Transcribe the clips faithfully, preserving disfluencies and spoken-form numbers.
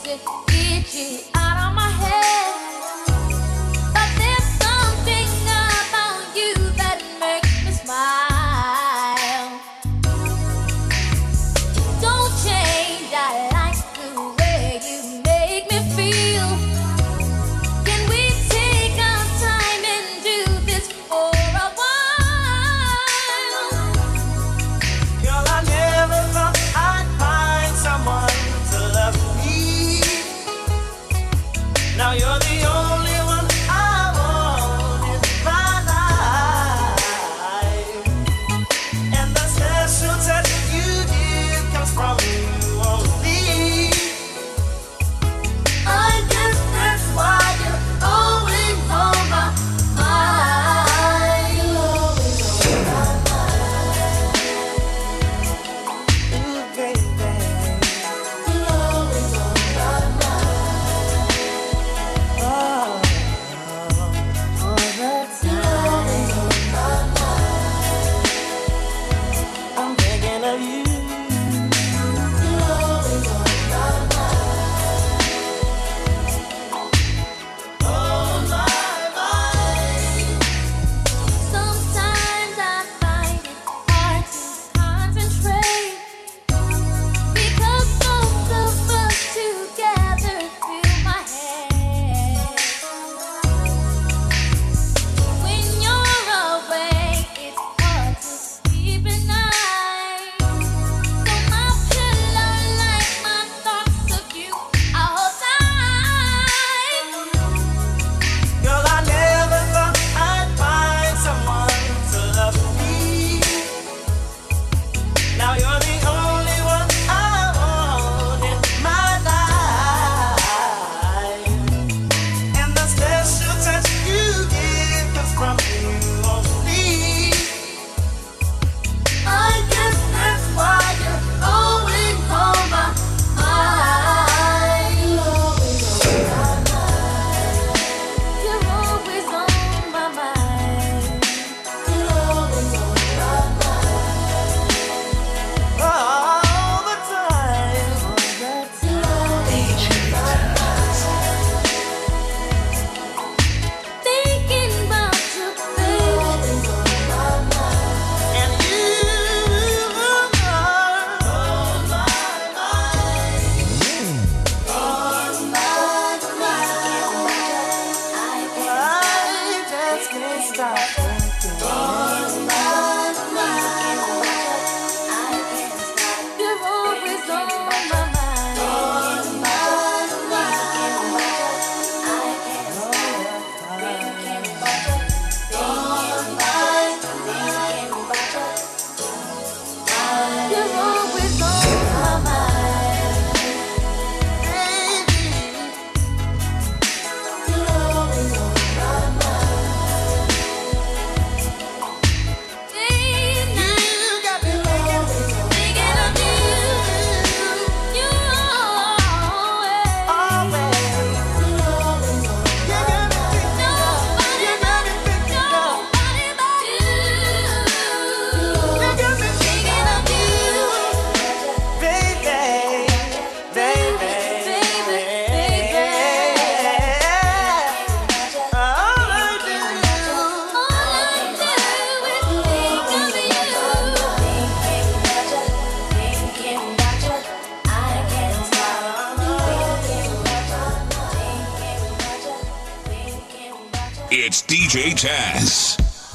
It's D J Taz.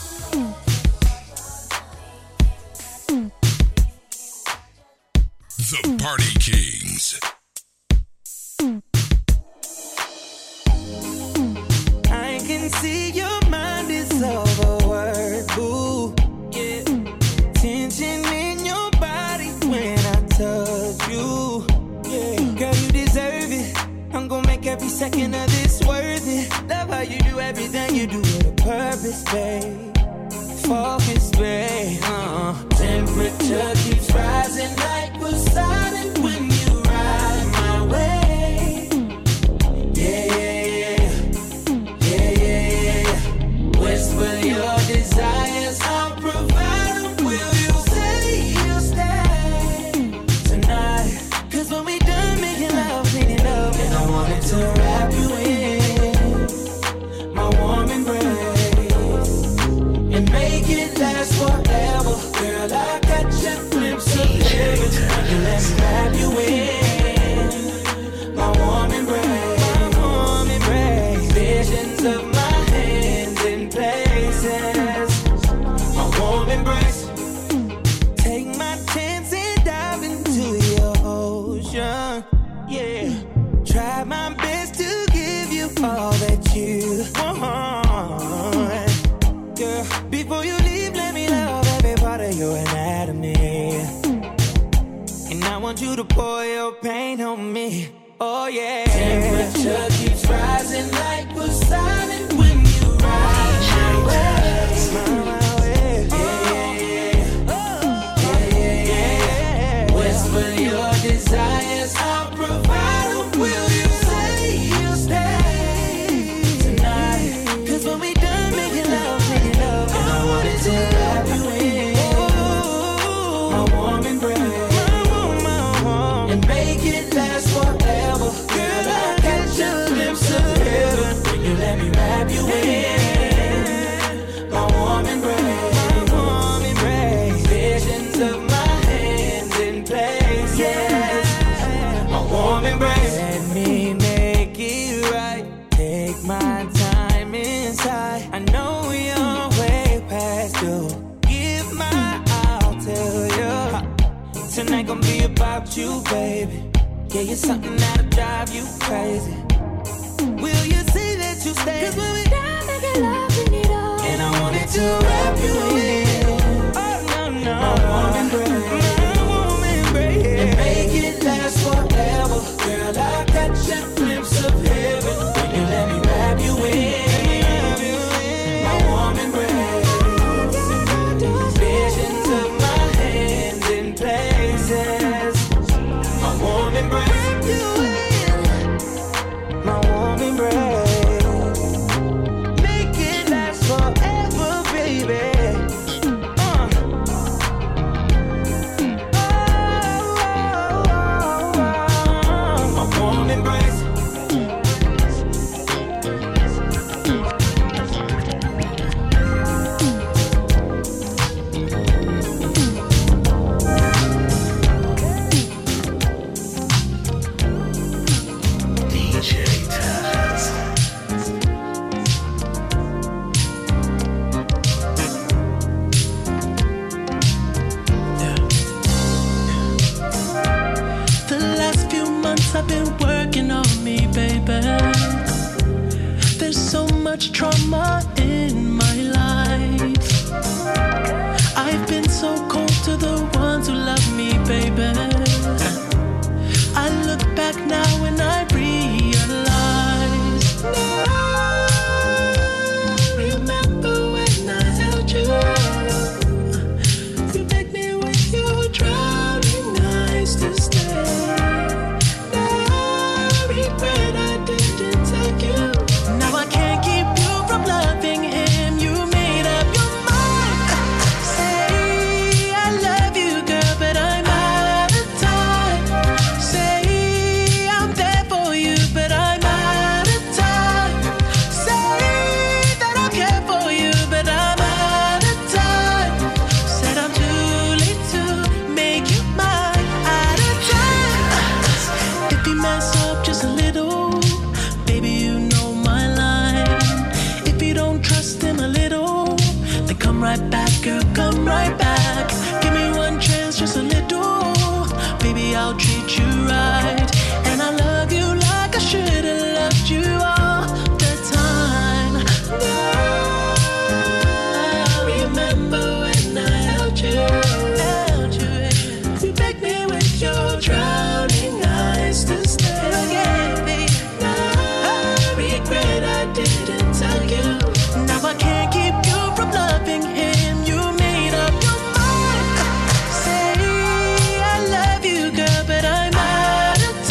The Party Kings. I can see your mind is overworked, boo. Yeah. Tension in your body when I touch you. Yeah. Girl, you deserve it. I'm gonna make every second of this worth it. Love how you do everything you do with a purpose, babe. Focus, babe. Uh-uh. Temperature keeps rising like Poseidon when you ride my way. Yeah, yeah, yeah. Yeah, yeah, yeah. Whisper your desires, I'll provide them. Will you say you'll stay tonight? Cause when we done making love, cleaning up and wanted to wrap you in my warm embrace and make it last forever. Girl, I got your glimpse of heaven. And let's wrap you in my warm embrace, my warm embrace. Visions of my hands in places, my warm embrace. Take my chance and dive into your ocean. Yeah, try my best to give you all that you want. Girl, before you leave, let me love every part of your anatomy. And I want you to pour your pain on me. Oh yeah. Temperature keeps rising like Poseidon when you ride my way. My way. Yeah, yeah, yeah. Yeah, yeah, yeah. Whisper your desires, I'll provide them. Will you say you'll stay tonight? Cause when we done making love, making love, and I wanted to wrap you in my warm embrace, my warm, my warm, and make it last forever. Girl, I got your lips of heaven. Will you let me wrap you in my warm embrace, my warm embrace? Visions of my hands in place, yes, my warm embrace. Let me make it right. Take my time inside. I know you're way past due. Give my all to you. Tonight gon' be about you, baby. Yeah, you're something that'll drive you crazy. Will you say that you stay? Cause when we down, make it love, we need all. And I wanted to wrap you in. Oh, no, no. My warm embrace. My warm embrace. And make it last forever. Girl, I got your glimpse of heaven. Will you let me wrap you in my warm embrace? Visions of my hands in places, my warm embrace. My warm embrace. Make it last forever, baby. Uh. Oh, oh, oh, oh. My warm embrace. D J Taz. The last few months I've been working on me, baby. There's so much trauma in my life. I've been so cold to the ones who love me, baby. I look back now and I realize. Now, remember when I held you? You begged me with your drowning eyes to stay. Now, regret I didn't take you. Now I can't keep you from loving him. You made up your mind. Say I love you, girl, but I'm out of time. Say I'm there for you, but I'm out of time. Say that I care for you, but I'm out of time. Said I'm too late to make you mine. Out of time. If you mess up just a little, baby, you know my line. If you don't trust him a little, then come right back, girl, come right back. Give me one chance, just a little. Baby, I'll treat you right. And I love you like I should have loved you all the time. Now, remember when I held you? Held you. You begged me with your drowning eyes to stay. Now, I regret I didn't tell you. Now I can't keep you from loving him. You made up your mind. Say I love you, girl, but I'm out of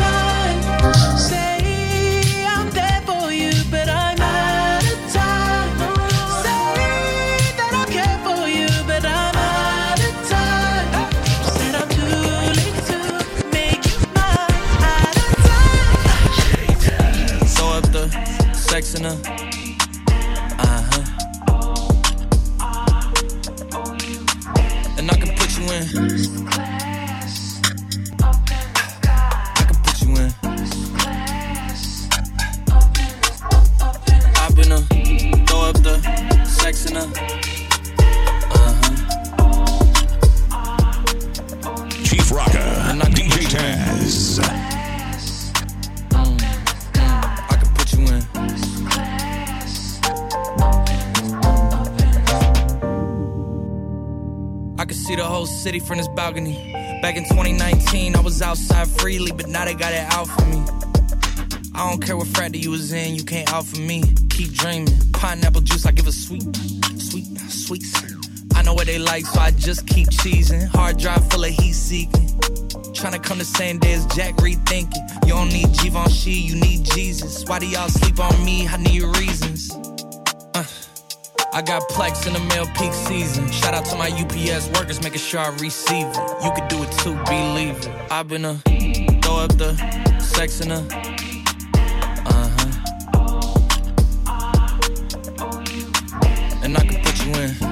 sexing her. Uh-huh. And I can put you in. I can put you in. I've been a throw up the sexing her. Chief Rocker, D J Taz. Mm, mm, I can put you in. I can see the whole city from this balcony. Back in twenty nineteen, I was outside freely, but now they got it out for me. I don't care what frat you was in, you can't out for me. Keep dreaming. Pineapple juice, I give a sweet, sweet, sweet. I know what they like, so I just keep cheesing. Hard drive full of heat seeking. Tryna come the same day as Jack, rethinking. You don't need Givenchy, you need Jesus. Why do y'all sleep on me? I need reasons. Uh, I got Plex in the mail peak season. Shout out to my U P S workers, making sure I receive it. You could do it too, believe it. I've been a throw up the sex in her. Uh-huh. And I can put you in.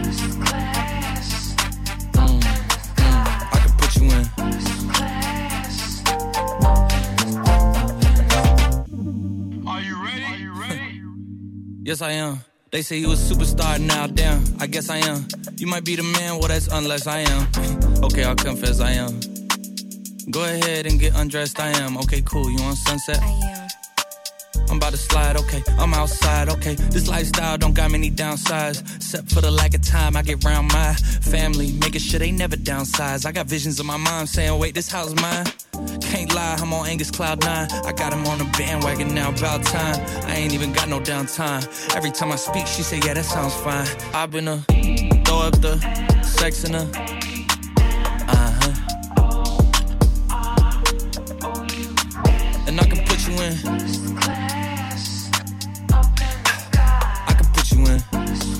Yes, I am. They say you a superstar now, damn. I guess I am. You might be the man, well, that's unless I am. Okay, I'll confess I am. Go ahead and get undressed, I am. Okay, cool, you on Sunset? I am. I'm about to slide, okay. I'm outside, okay. This lifestyle don't got many downsides. Except for the lack of time I get around my family. Making sure they never downsize. I got visions of my mom saying, wait, this house mine? Can't lie, I'm on Angus Cloud nine. I got him on the bandwagon now, about time. I ain't even got no downtime. Every time I speak, she say, yeah, that sounds fine. I've been a throw up the sex in her. Uh-huh. And I can put you in. I can put you in.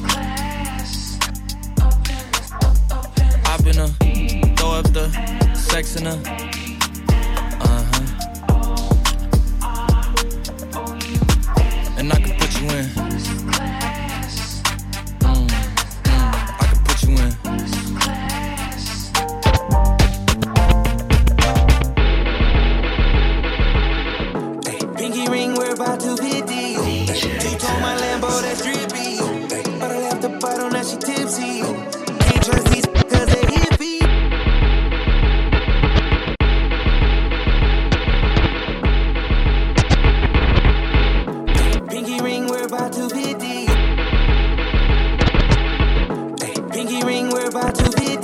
I've been a throw up the sex in her. And I can put you in. Mm, mm, I can put you in. Hey, pinky ring, we're about to hit D. She told my Lambo that's drippy. But I left the bottle, now she tipsy. Can't trust these cause they hippie. About to hit D. Hey, pinky ring, we're about to hit D.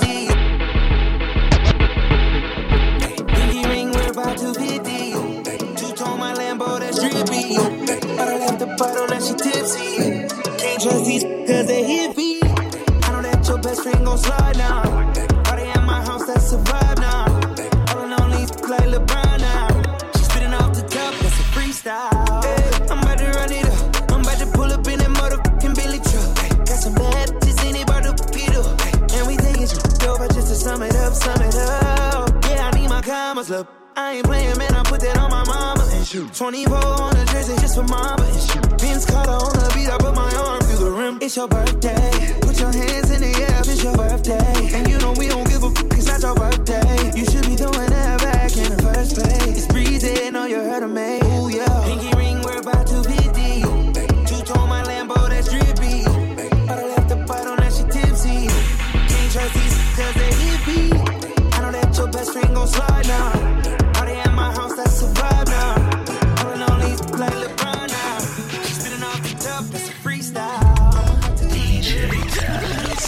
Hey, pinky ring, we're about to hit D. Two-tone my Lambo, that's drippy. But I left the bottle, now she tipsy. Can't trust these cause they hippie. I know that your best friend gon' slide now. Party at my house, that's a vibe now. All in only like LeBron now. She's spitting off the top, that's a freestyle. Hey, I'm about to run it up. Pull up in that motherfucking Billy truck. Ay, got some bad bitches in it, about to get up. Ay, and we take it over just to sum it up, sum it up. Yeah, I need my commas, look. I ain't playing, man, I put that on my mama and shoot. twenty-four on the jersey just for mama and shoot. Vince Carter on the beat, I put my arm through the rim. It's your birthday. Put your hands in the air if it's your birthday. And you know we don't give a fuck, it's not your birthday. You should be throwing that back in the first place. It's breezy, know you heard of me. Ooh, yeah. Pinky ring, we're about to hit D. Told my Lambo that's drippy. But I left the bottle, now she tipsy. Can't trust these cause they hippie. I know that your best friend gon' slide now. Party at my house, that's a vibe now. All in only like LeBron now. Spitting off the top, that's a freestyle. D J Taz.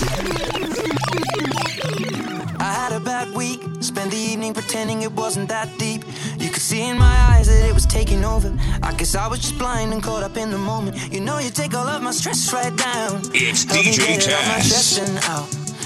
I had a bad week. Spent the evening pretending it wasn't that deep. You could see in my eyes that it was taking over. I guess I was just blind and caught up in the moment. You know you take all of my stress right down. It's Help D J me get it off my Taz. chest and out.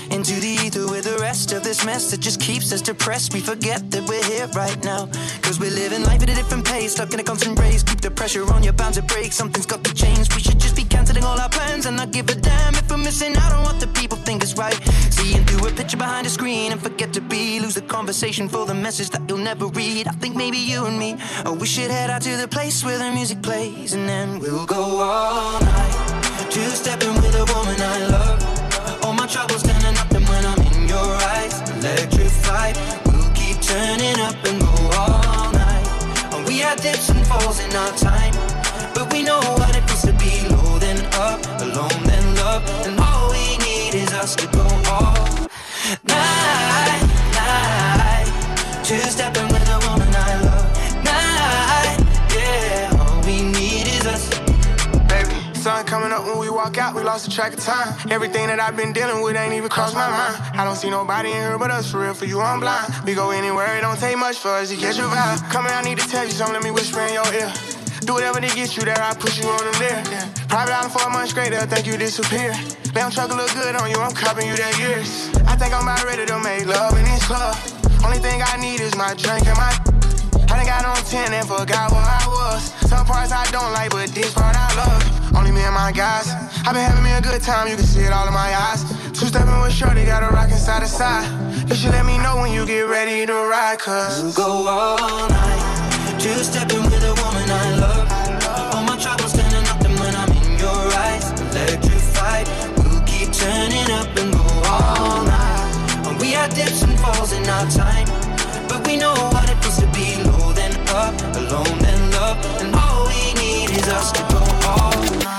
into the ether with the rest of this mess that just keeps us depressed. We forget that we're here right now, cause we're living life at a different pace, stuck in a constant race. Keep the pressure on, you're bound to break. Something's got to change. We should just be cancelling all our plans and not give a damn if we're missing out on what the people think is right. Seeing through a picture behind a screen and forget to be, lose the conversation for the message that you'll never read. I think maybe you and me, oh, we should head out to the place where the music plays, and then we'll go all night, two-stepping with a woman I love. All my troubles standing up, and when I'm in your eyes, electrified. We'll keep turning up and go all night. And we had dips and falls in our time, but we know what it feels to be low then up, alone then love. And all we need is us to go all night, night, two-stepping with a woman I love. Night, yeah, all we need is us. Baby, sun coming up when we walk out, we lost the track of time. Everything that I've been dealing with ain't even crossed my mind. I don't see nobody in here but us, for real, for you I'm blind. We go anywhere, it don't take much for us to get your vibe. Come here, I need to tell you something, let me whisper in your ear. Do whatever to get you there, I push you on them there. Yeah. Private island for a month straight, they'll think you disappear. Damn truck look good on you, I'm copping you that years. I think I'm about ready to make love in this club. Only thing I need is my drink and my I done got on ten and forgot where I was. Some parts I don't like, but this part I love. Only me and my guys. I been having me a good time, you can see it all in my eyes. Two-stepping with shorty, got a rockin' side to side. You should let me know when you get ready to ride, cause we'll go all night, two-stepping with a woman I love. All my troubles standing up, and when I'm in your eyes, electrified. We'll keep turning up and go all night. And we had dips and falls in our time, but we know what it feels to be low then up, alone then love. And all we need is us to go all night.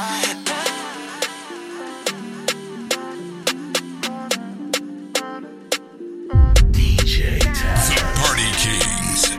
D J Taz, the Party Kings.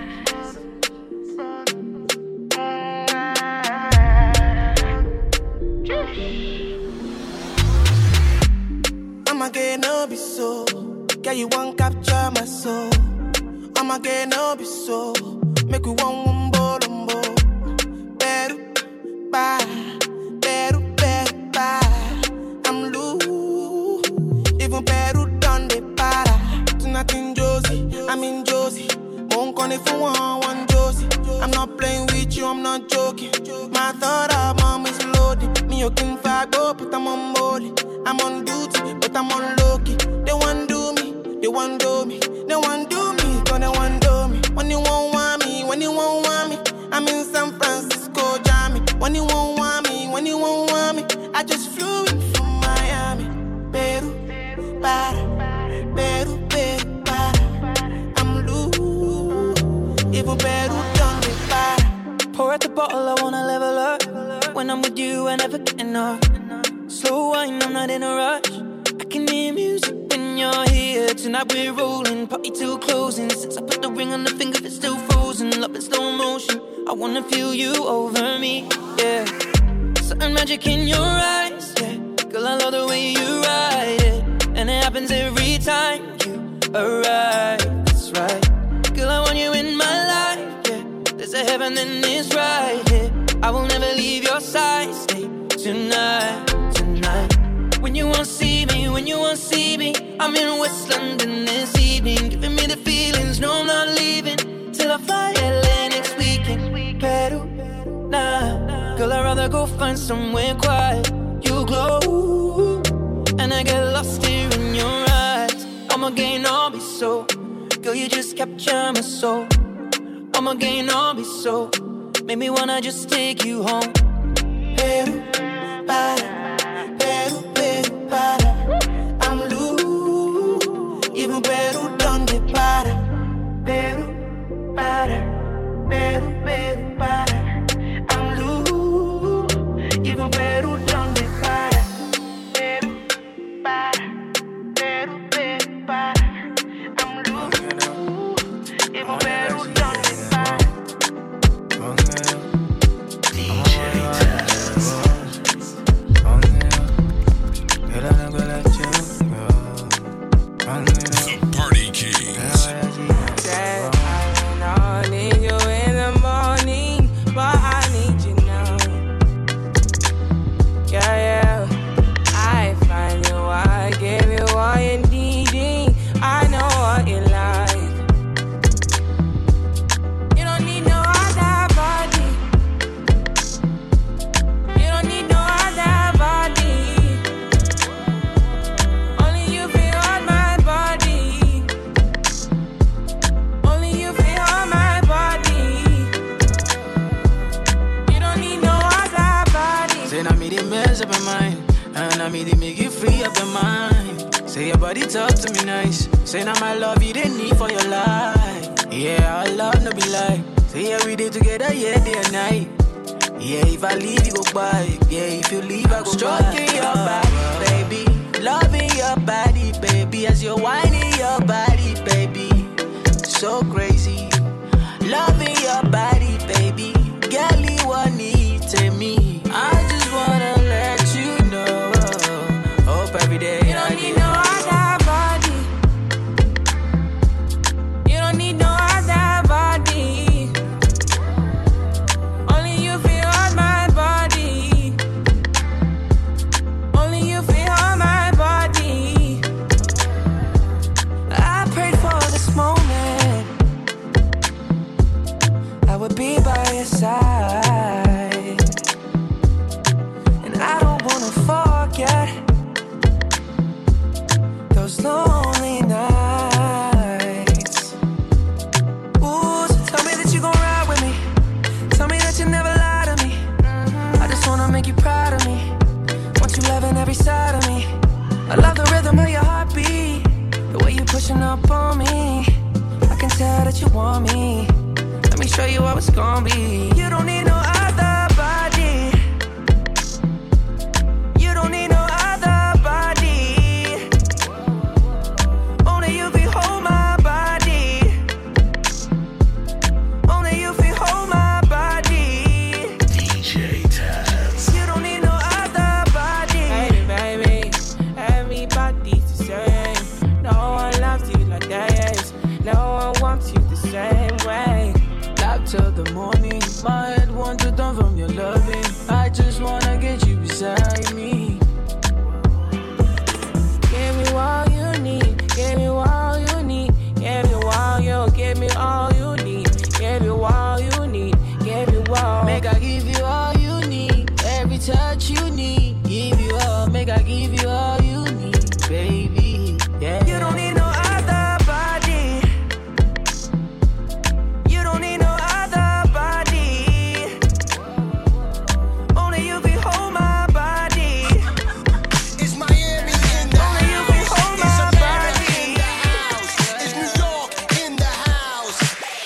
I'ma get no be so. Girl, you won't capture my soul. I'ma get no be so. Make we one one bolombo. Better bye, better better bye. I'm loose. Even better done the para. Tonight in Josie, I'm in Josie. Won't call if you want one Josie. I'm not playing with you, I'm not joking. My thought of mom is loaded. Me you can fight go, but I'm on molly. I'm on duty, but I'm on low-key. They want do me, they want do me. They want do me, cause they want do me. When you won't want me, when you won't want me, I'm in San Francisco, Jammy. When you won't want me, when you won't want me, I just flew in from Miami. Peru, para, Peru, Peru, para. I'm loose, even Peru done me para. Pour out the bottle, I wanna level up. When I'm with you, I never get enough. Slow wine, I'm not in a rush. I can hear music when you're here. Tonight we're rolling, party till closing. Since I put the ring on the finger, it's still frozen. Love in slow motion, I wanna feel you over me, yeah. Certain magic in your eyes, yeah. Girl, I love the way you ride it. And it happens every time you arrive, that's right. Girl, I want you in my life, yeah. There's a heaven and it's right here, yeah. I will never leave your side, stay tonight. When you won't see me, when you won't see me, I'm in West London this evening, giving me the feelings, no I'm not leaving, till I fly L A next weekend. Peru, nah, girl I'd rather go find somewhere quiet. You glow, and I get lost here in your eyes. I'ma gain all be so, girl you just capture my soul. I'ma gain all be so, make me wanna just take you home. Peru, para, Peru, Peru, para. I'm loose, even Peru done the para. Peru, para, Peru, Peru, para. I'm loose, even Peru done the para. Peru, para, Peru, Peru, para. I'm loose, even Peru done the para. D J Taz. The Party Kings. I need you in the morning. Say now me they mess up your mind, and I me they make you free up your mind. Say your body talk to me nice. Say now my love you didn't need for your life. Yeah, our love no be lie. Say yeah we did together, yeah day and night. Yeah, if I leave you go by. Yeah, if you leave I go stroking by. Your body, baby, loving your body, baby, as you're whining your body, baby. So crazy, loving your body, baby. Girl, you want need to me. I just wanna let you know. Hope every day you don't I need no other body. You don't need no other body. Only you feel on my body. Only you feel on my body. I prayed for this moment. I would be by your side, and I don't wanna forget those lonely nights. Ooh, so tell me that you gon' ride with me. Tell me that you never lie to me. Mm-hmm. I just wanna make you proud of me. Want you loving every side of me. I love the rhythm of your heartbeat, the way you pushing up on me. I can tell that you want me. Let me show you how it's gonna be. You don't need no other body. You don't need no other body. Only you can hold my body. Only you can hold my body. D J Taz. You don't need no other body. Hey baby, everybody's the same. No one loves you like that. No one wants you the same way. Till the morning, my head wants to turn from your loving. I just wanna get you beside me. Give me all you need, give me all you need, give me all you, give me all you need, give me all you need, give me all. Make I give you all you need, every touch you need. Give you all, make I give you all you need, baby. Yeah. You don't need no other body. You don't need no other body. Only you can hold my body. It's Miami in the Only you can hold It's my America body. in the house. It's New York in the house.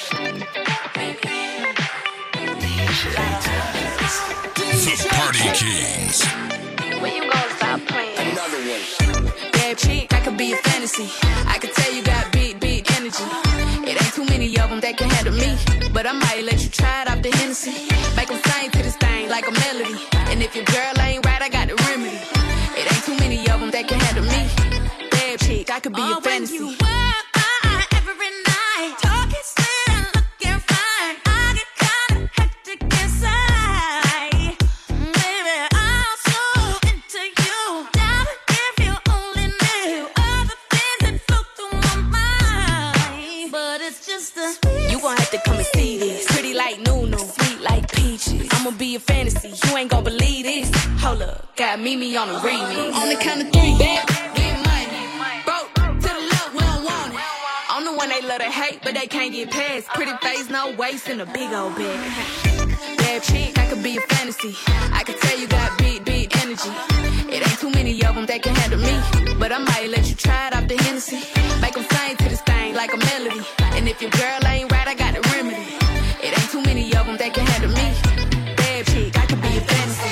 The Party Kings. When you gonna stop playing? Another one. Bad chick, I could be a fantasy. I could tell you got big, big energy. It ain't too many of them that can handle me, but I might let you try it off the Hennessy. Make them sing to this thing like a melody. And if your girl ain't right, I got the remedy. It ain't too many of them that can handle me. Bad chick, I could be a fantasy. When you walk by every night, talking slim, looking fine, I get kinda hectic inside. Baby, I'm so into you. Now if you only knew all the things that flow through my mind, but it's just a You gon' have to come and see this. Pretty like Nunu, sweet like peaches. I'ma be a fantasy, you ain't gon' believe this. Hold up, got Mimi on the remix. On the count of three, bad, get money. Broke to the left, we don't want it. I'm the one they love to hate, but they can't get past. Pretty face, no waist, and a big old bag. Bad chick, I could be a fantasy. I could tell you got big, big energy. It ain't too many of them that can handle me, but I might let you try it off the Hennessy. Make them sing to this thing like a melody. And if your girl ain't right, I got the remedy. It ain't too many of them that can handle me. Bad chick, I could be a fantasy.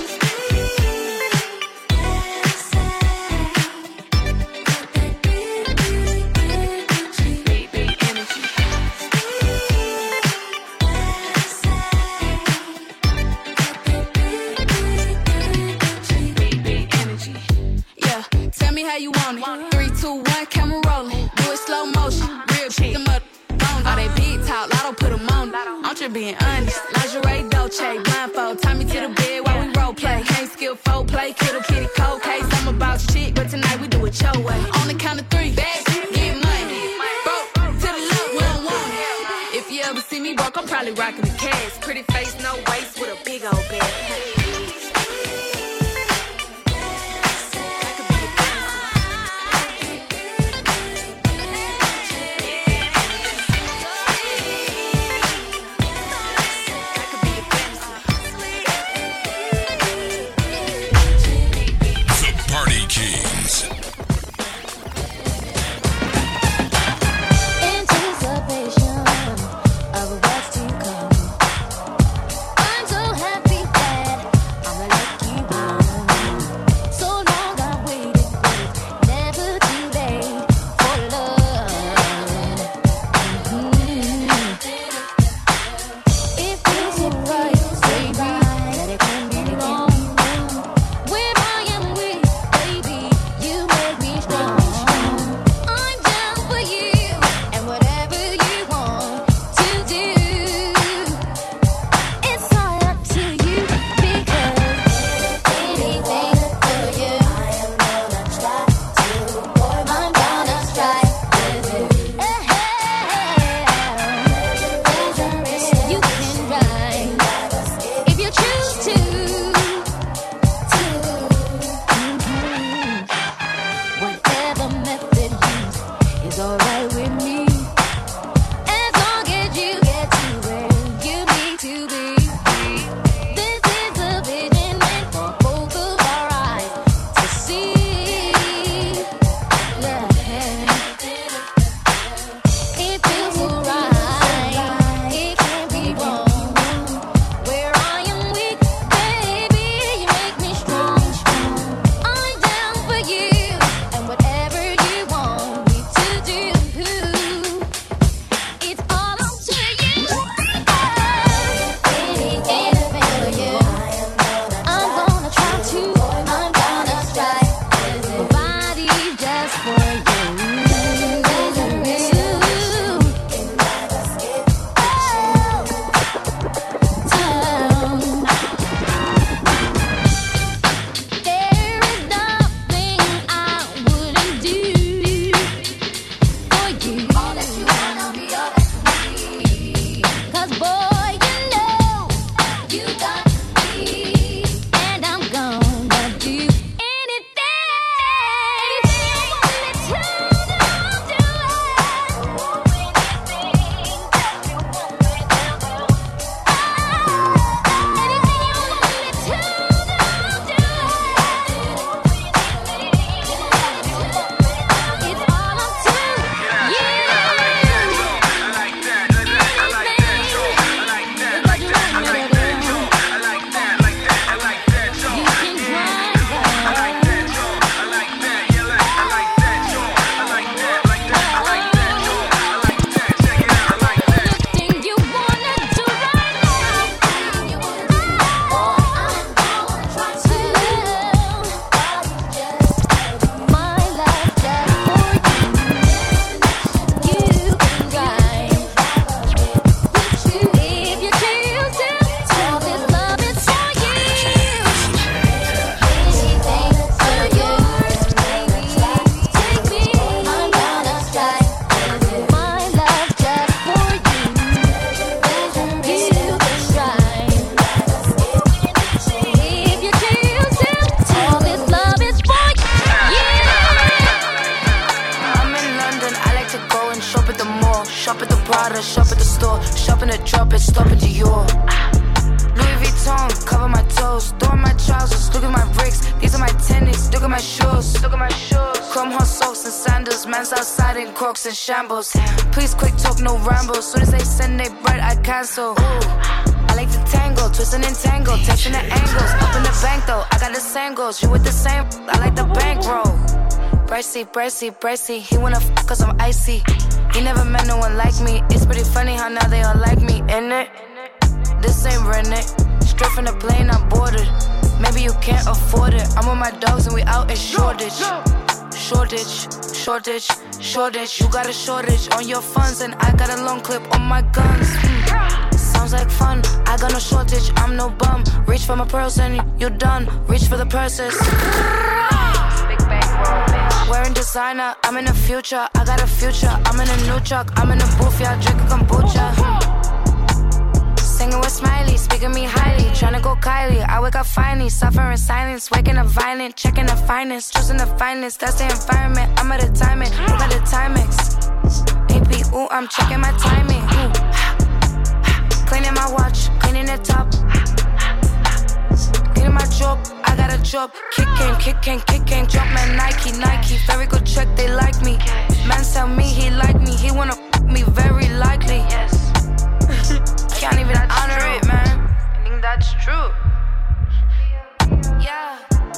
Big, big energy. Big, big energy. Yeah, tell me how you want it. Three, two, one, camera rolling. Do it slow motion. Real chick, them up. All they big talk, lotto put them on. I'm just being honest. Lingerie, Dolce, blindfold. Tie me to the bed while we role play. Can't skill folk play, kittle kitty cold case. I'm about shit, but tonight we do it your way. On the count of three, bad shit, get money. Broke to the left, we don't want it. If you ever see me broke, I'm probably rocking the cash. Pretty face, no waist, with a big old bag. Crocs and shambles. Please quick talk, no rambles. Soon as they send they bread, I cancel. Ooh. I like to tangle, twisting and tangle, touching the angles. Up in the bank though, I got the same goals. You with the same, I like the bankroll. Bracy, bracy, bracy. He wanna f cause I'm icy. He never met no one like me. It's pretty funny how now they all like me, innit? it? This ain't rented. Straight from the plane, I'm boarded. Maybe you can't afford it. I'm with my dogs and we out in Shoreditch. Shortage, shortage, shortage. You got a shortage on your funds and I got a long clip on my guns. Mm. Sounds like fun. I got no shortage. I'm no bum. Reach for my pearls and you're done. Reach for the purses. Big bankroll, bitch. Wearing designer. I'm in the future. I got a future. I'm in a new truck. I'm in the booth. Y'all drinking kombucha. Singing with Smiley, speaking me highly. Tryna go Kylie, I wake up finally. Suffering silence, waking up violent. Checking the finest, choosing the finest. That's the environment, I'm at a timing. Look at the Timex. A P, ooh, I'm checking my timing. Ooh. Cleaning my watch, cleaning the top. Getting my job, I got a job. Kick game, kick game, kick game. Jump man, Nike, Nike. Very good check, they like me. Man tell me he like me. He wanna f me, very likely. Yes. Can't even honor it, man. I think that's true. Yeah.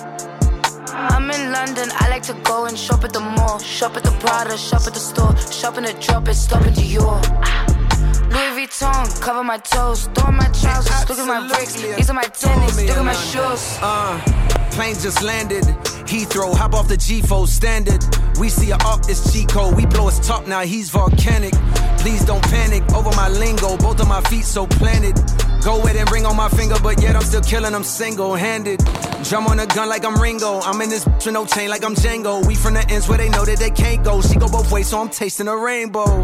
I'm in London, I like to go and shop at the mall. Shop at the Prada, shop at the store. Shop in the drop it, stop in Dior. Louis Vuitton, cover my toes. Throw my trousers, look at my bricks. These are my tennis, look at my shoes. Uh, plane just landed. Heathrow, hop off the G four standard. We see a up, it's Chico. We blow his top, now he's volcanic. Please don't panic over my lingo. Both of my feet so planted. Go ahead and ring on my finger, but yet I'm still killing them single-handed. Drum on a gun like I'm Ringo. I'm in this bitch with no chain like I'm Django. We from the ends where they know that they can't go. She go both ways, so I'm tasting a rainbow.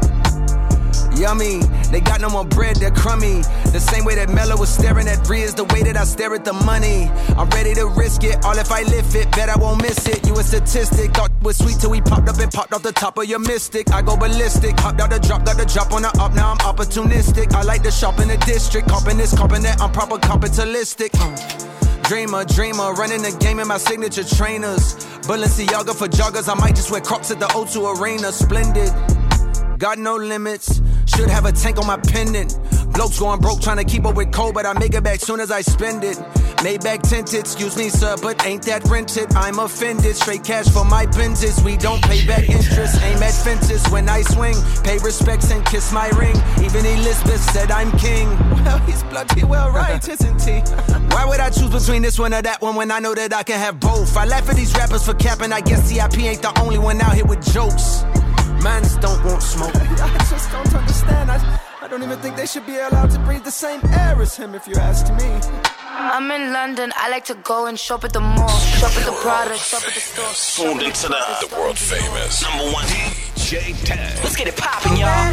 Yummy, they got no more bread, they're crummy. The same way that Mello was staring at Bree is the way that I stare at the money. I'm ready to risk it, all if I lift it, bet I won't miss it. You a statistic, thought it was sweet till we popped up and popped off the top of your mystic. I go ballistic, hopped out the drop, got the drop on the up, now I'm opportunistic. I like to shop in the district, copping this, copping that, I'm proper capitalistic. Dreamer, dreamer, running the game in my signature trainers. Balenciaga for joggers, I might just wear Crocs at the O two Arena. Splendid, got no limits. Should have a tank on my pendant. Blokes going broke trying to keep up with cold, but I make it back soon as I spend it. Maybach tinted, excuse me sir, but ain't that rented? I'm offended, straight cash for my Benzes. We don't pay back interest, aim at fences when I swing. Pay respects and kiss my ring. Even Elizabeth said I'm king. Well, he's bloody well right, isn't he? Why would I choose between this one or that one when I know that I can have both? I laugh at these rappers for capping, I guess C I P ain't the only one out here with jokes. Mans don't want smoke. I just don't understand. I, I don't even think they should be allowed to breathe the same air as him, if you ask me. I'm in London, I like to go and shop at the mall. Shop at the product, shop at the store. Tuned into the, the world famous number one D J Taz. Let's get it poppin', y'all.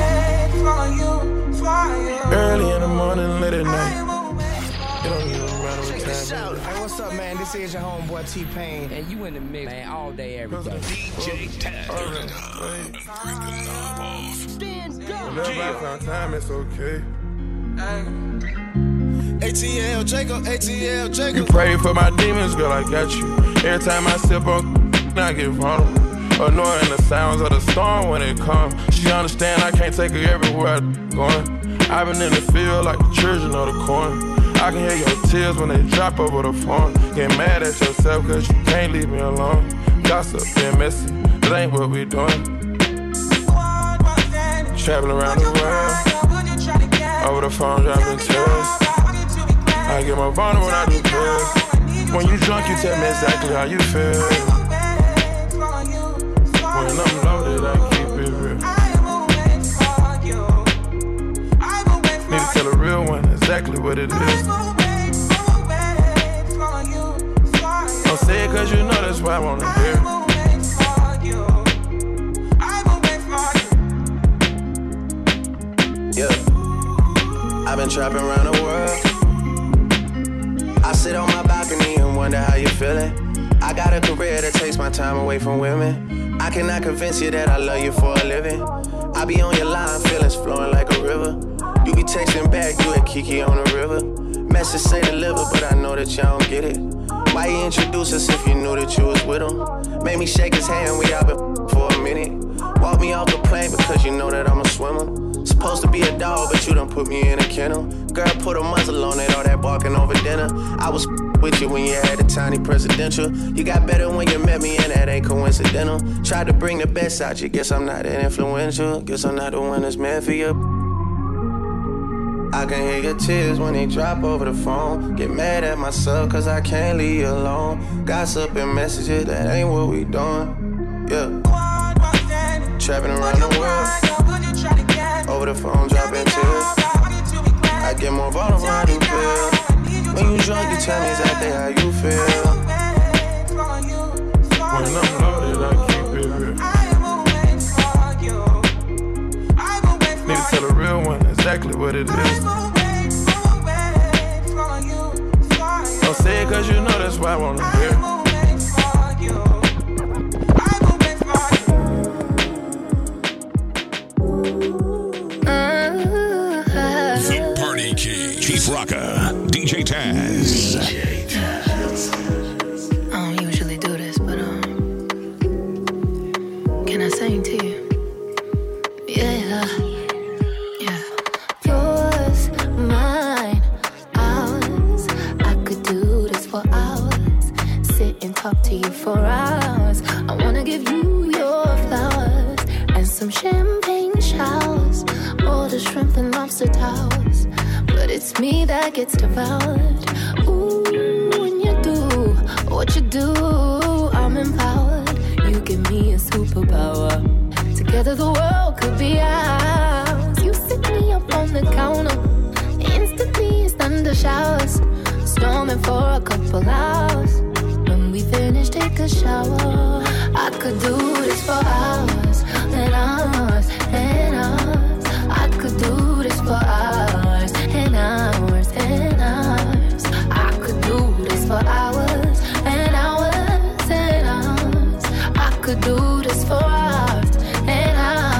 Early in the morning, late at night. It don't even matter what time. Hey, what's up, man? This is your homeboy T-Pain. And you in the mix, man, all day, every day. D J Taz. Turn it up and bring the knob off. Whenever I find time, it's okay. A T L Jacob, A T L Jacob. You pray for my demons, girl, I got you. Every time I sip on, I get vulnerable. Annoying the sounds of the storm when it comes. She understand I can't take her everywhere I'm going. I've been in the field like the children of the corn. I can hear your tears when they drop over the phone. Get mad at yourself cause you can't leave me alone. Gossip and messy, that ain't what we doing. Traveling around the world, over the phone driving tears. I get more vulnerable when I do pills. When you drunk, you tell me exactly how you feel. When I'm loaded, I keep it real. Need to tell a real one exactly what it is. Don't say it cause you know that's why I wanna hear. Yeah, I've been trapping around the world. I sit on my balcony and wonder how you feeling. I got a career that takes my time away from women. I cannot convince you that I love you for a living. I be on your line, feelings flowing like a river. You be texting back, you at Kiki on the river. Message say deliver, but I know that y'all don't get it. Why you introduce us if you knew that you was with him? Made me shake his hand, we out been for a minute. minute. Walk me off the plane because you know that I'm a swimmer. Supposed to be a dog, but you done put me in a kennel. Girl, put a muzzle on it, all that barking over dinner. I was with you when you had a tiny presidential. You got better when you met me, and that ain't coincidental. Tried to bring the best out you, guess I'm not that influential. Guess I'm not the one that's meant for you. I can hear your tears when they drop over the phone. Get mad at myself cause I can't leave you alone. Gossip and messages, that ain't what we doing. Yeah. Trapping around the world. Over the phone, dropping tears. I get more vulnerable, how you feel. When you drunk, you tell me exactly how you feel. When I'm loaded, I keep it real. Need to tell a real one exactly what it is. Don't say it cause you know that's why I wanna hear. Keith Rocka, D J Taz. D J Taz. I don't usually do this, but um, can I sing to you? Yeah, yeah. Yours, mine, ours. I could do this for hours. Sit and talk to you for hours. I wanna give you your flowers and some champagne showers, all the shrimp and lobster towers. But it's me that gets devoured. Ooh, when you do what you do, I'm empowered. You give me a superpower. Together the world could be ours. You sit me up on the counter. Instantly it's thunder showers. Storming for a couple hours. When we finish, take a shower. I could do this for hours and hours and hours. I could do this for hours and hours and hours. I could do this for hours and hours and hours. I could do this for hours and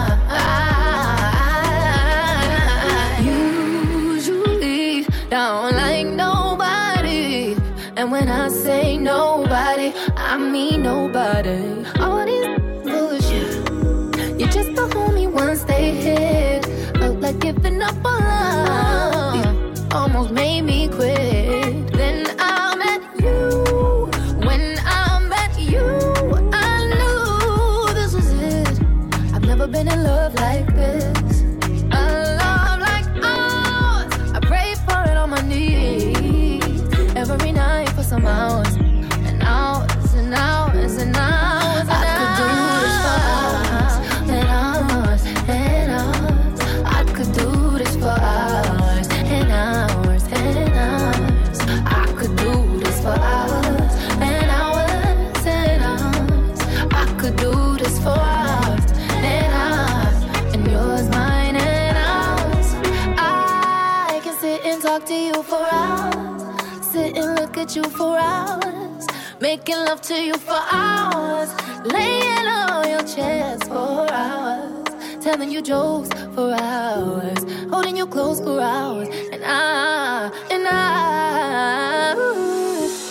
hours. Usually don't like nobody, and when I say nobody, I mean nobody. All these bullshit. You just a homie once they hit. Felt like giving up on love. Almost made me quit. Then I met you. When I met you, I knew this was it. I've never been in love like this. A love like ours. I pray for it on my knees every night for some hours and hours and hours and hours. I could do this for hours and hours and hours. I could do this for hours and hours and hours. I could do this for hours and hours and hours. I could do this for hours and hours. And yours, mine, and ours. I can sit and talk to you for hours. Sit and look at you for hours. Making love to you for hours. Laying on your chest for hours. Telling you jokes for hours. Holding you close for hours. And I, and I oh,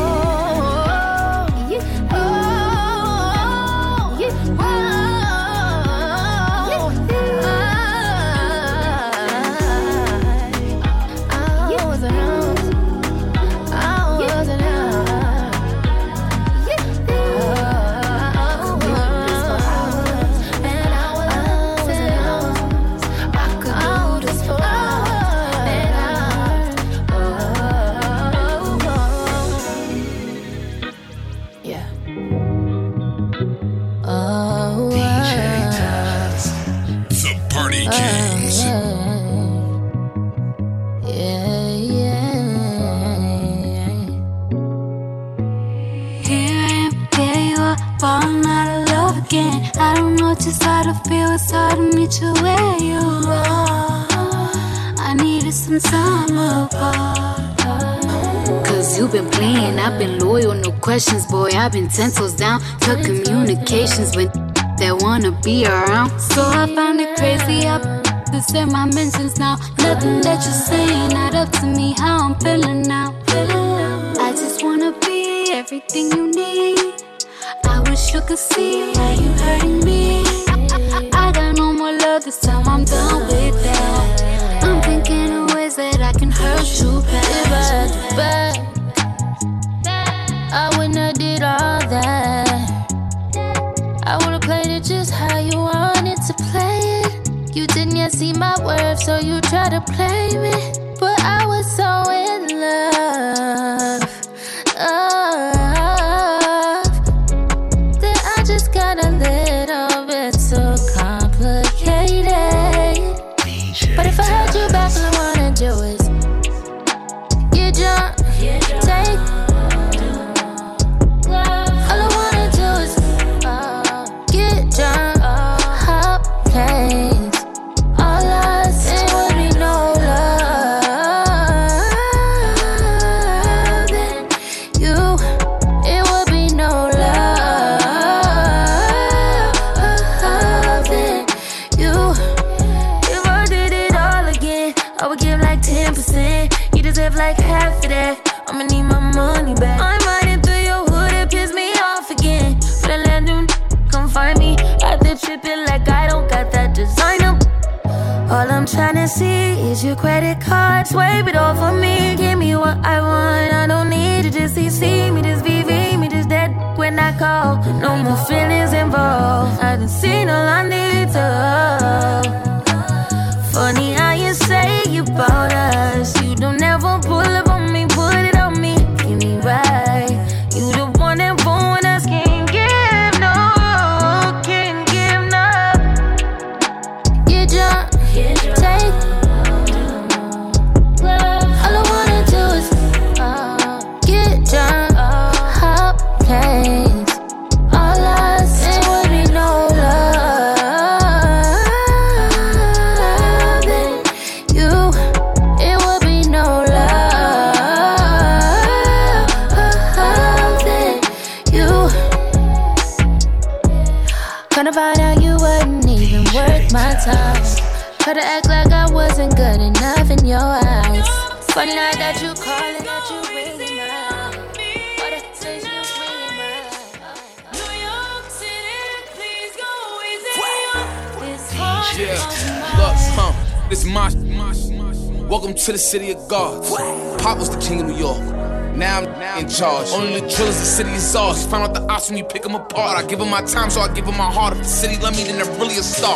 oh, yeah, oh, yeah, oh, I was around. I was around. I don't know just how to feel, it's hard to meet you where you are. I needed some time apart. Cause you've been playing, I've been loyal, no questions, boy. I've been ten toes down, took communications with that wanna be around. So I found it crazy, I this in my mentions now. Nothing that you're saying, not up to me, how I'm feeling now. I just wanna be everything you need. I wish you could see how you hurting me. I, I, I got no more love this time, I'm done with that. I'm thinking of ways that I can hurt you back. If I had you back, I wouldn't have did all that. I would've played it just how you wanted to play it. You didn't yet see my worth, so you tried to play me. But I was so in love, oh, that I just got a little bit too complicated. But if I had you back, all I wanna do is get drunk, take. All I wanna do is uh, get drunk, hop planes. All I say would be no love. Then you, it would be no love. Then you, if I did it all again, I would give like ten percent. You deserve like half of that. I'ma need my money back. I'm riding through your hood, it piss me off again. For the land, come find me. Out there tripping like I don't got that designer. All I'm tryna see is your credit card. Swipe it all for me. Give me what I want. I don't need to just see, see me, just V V me, just that when I call. No more feelings involved. I done seen all I need to. Funny how you say you bought us. You don't ever pull up on me, put it on me. Give me right. You the one that won't us. Can't give no, can't give no. Get drunk, take. All I wanna do is uh, get drunk, hop planes. All I say would be no love. Then you, it would be no love. Then you, gonna find out you wasn't even worth my time. Try to act like I wasn't good enough in your eyes. Funny night that you calling, that you ringing my line. Or that says you ringing my line. New York City, please go easy on this heart. Yeah, look, huh, this is my, my, welcome to the city of gods. Pop was the king of New York. Now I'm in charge. Only the drillers, the city is ours. Find out the odds when you pick them apart. I give them my time, so I give them my heart. If the city love me, then they're really a star.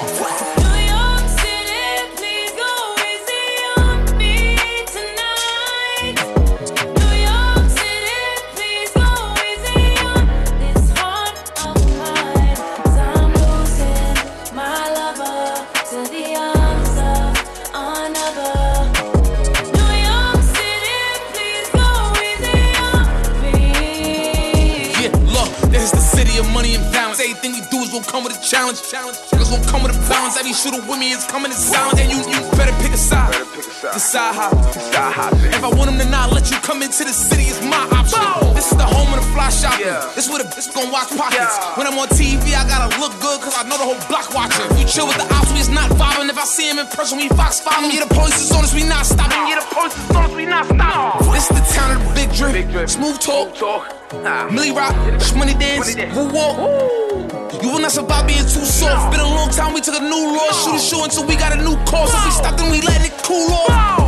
Of money and balance. Everything we do is gonna come with a challenge. Niggas gonna come with a balance. Every shooter with me is coming in silence. And you, you better pick a side. Decide how. If I want them to not let you come into the city, it's my option. Boom. This is the home of the fly shopping. Yeah. This is where the bitch gon' watch pockets. Yeah. When I'm on T V, I gotta look good, cause I know the whole block watching. If you chill with the ops, we is not vibing. If I see him in person, we fox following. Yeah, the police is on us, we not stopping. Yeah, the police is on us, we not stopping. This is the town of the big drip. Big drip. Smooth talk. Smooth talk. Nah. Millie Rock, Money Dance, Woo Walk. You will not survive being too soft. Been a long time, we took a new law. Shoot a show until we got a new cause. If we stop, then we letting it cool off.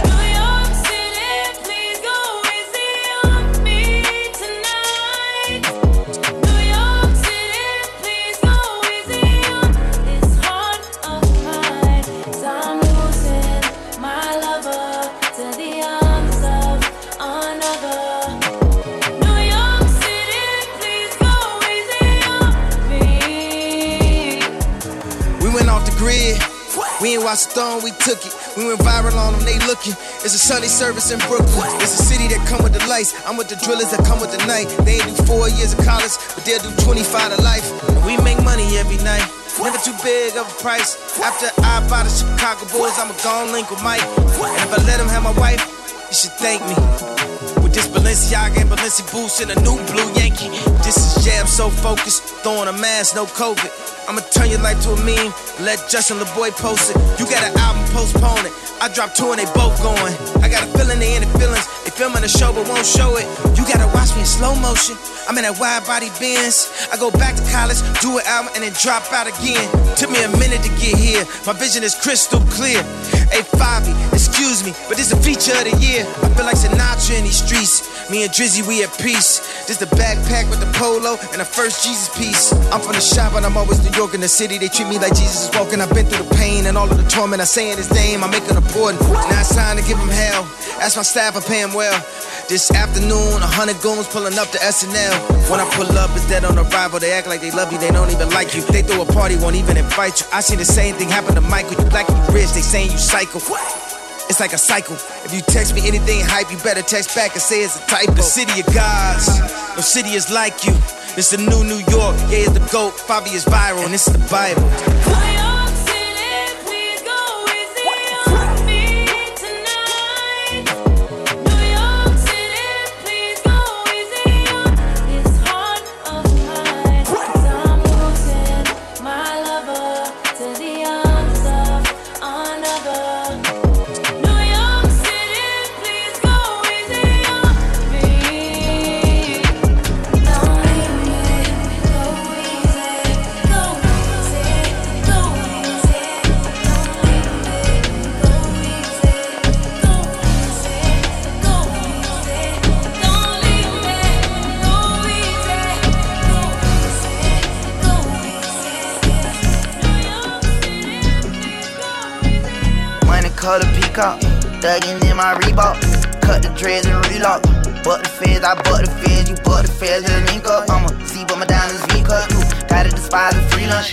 We ain't watched Stone, we took it. We went viral on them, they looking. It's a Sunday service in Brooklyn. It's a city that come with the lights. I'm with the drillers that come with the night. They ain't do four years of college, but they'll do twenty-five to life. And we make money every night. Never too big of a price. After I buy the Chicago Bulls, I'ma go on link with Mike. And if I let him have my wife, you should thank me. With this Balenciaga and Balenci boots and a new blue Yankee. This is Jam so focused, throwing a mask, no COVID. I'ma turn your life to a meme, let Justin LeBoy post it. You got an album, postpone it. I dropped two and they both going. I got a feeling they in the feelings. They filming a show but won't show it. You gotta watch me in slow motion. I'm in that wide body Benz. I go back to college, do an album, and then drop out again. Took me a minute to get here. My vision is crystal clear. Hey, Fabi, excuse me, but this a feature of the year. I feel like Sinatra in these streets. Me and Drizzy, we at peace. This the backpack with the polo and the first Jesus piece. I'm from the shop, but I'm always New York in the city. They treat me like Jesus is walking. I've been through the pain and all of the torment. I say in his name, I make it important. Now it's time to give him hell. Ask my staff, I pay him well. This afternoon, a hundred goons pulling up to S N L. When I pull up, it's dead on arrival. They act like they love you, they don't even like you. They throw a party, won't even invite you. I see the same thing happen to Michael. You black and you rich, they saying you psycho. It's like a cycle. If you text me anything hype, you better text back and say it's a typo. The city of gods, no city is like you. This the new New York, yeah, it's the GOAT. Fabi is viral, and this is the Bible. Color peacock, thuggin' in my Reebok. Cut the dreads and relock. Butt the feds, I butt the feds, you butt the feds and link up. I'ma see but my diamonds V cut. Gotta despise the free lunch.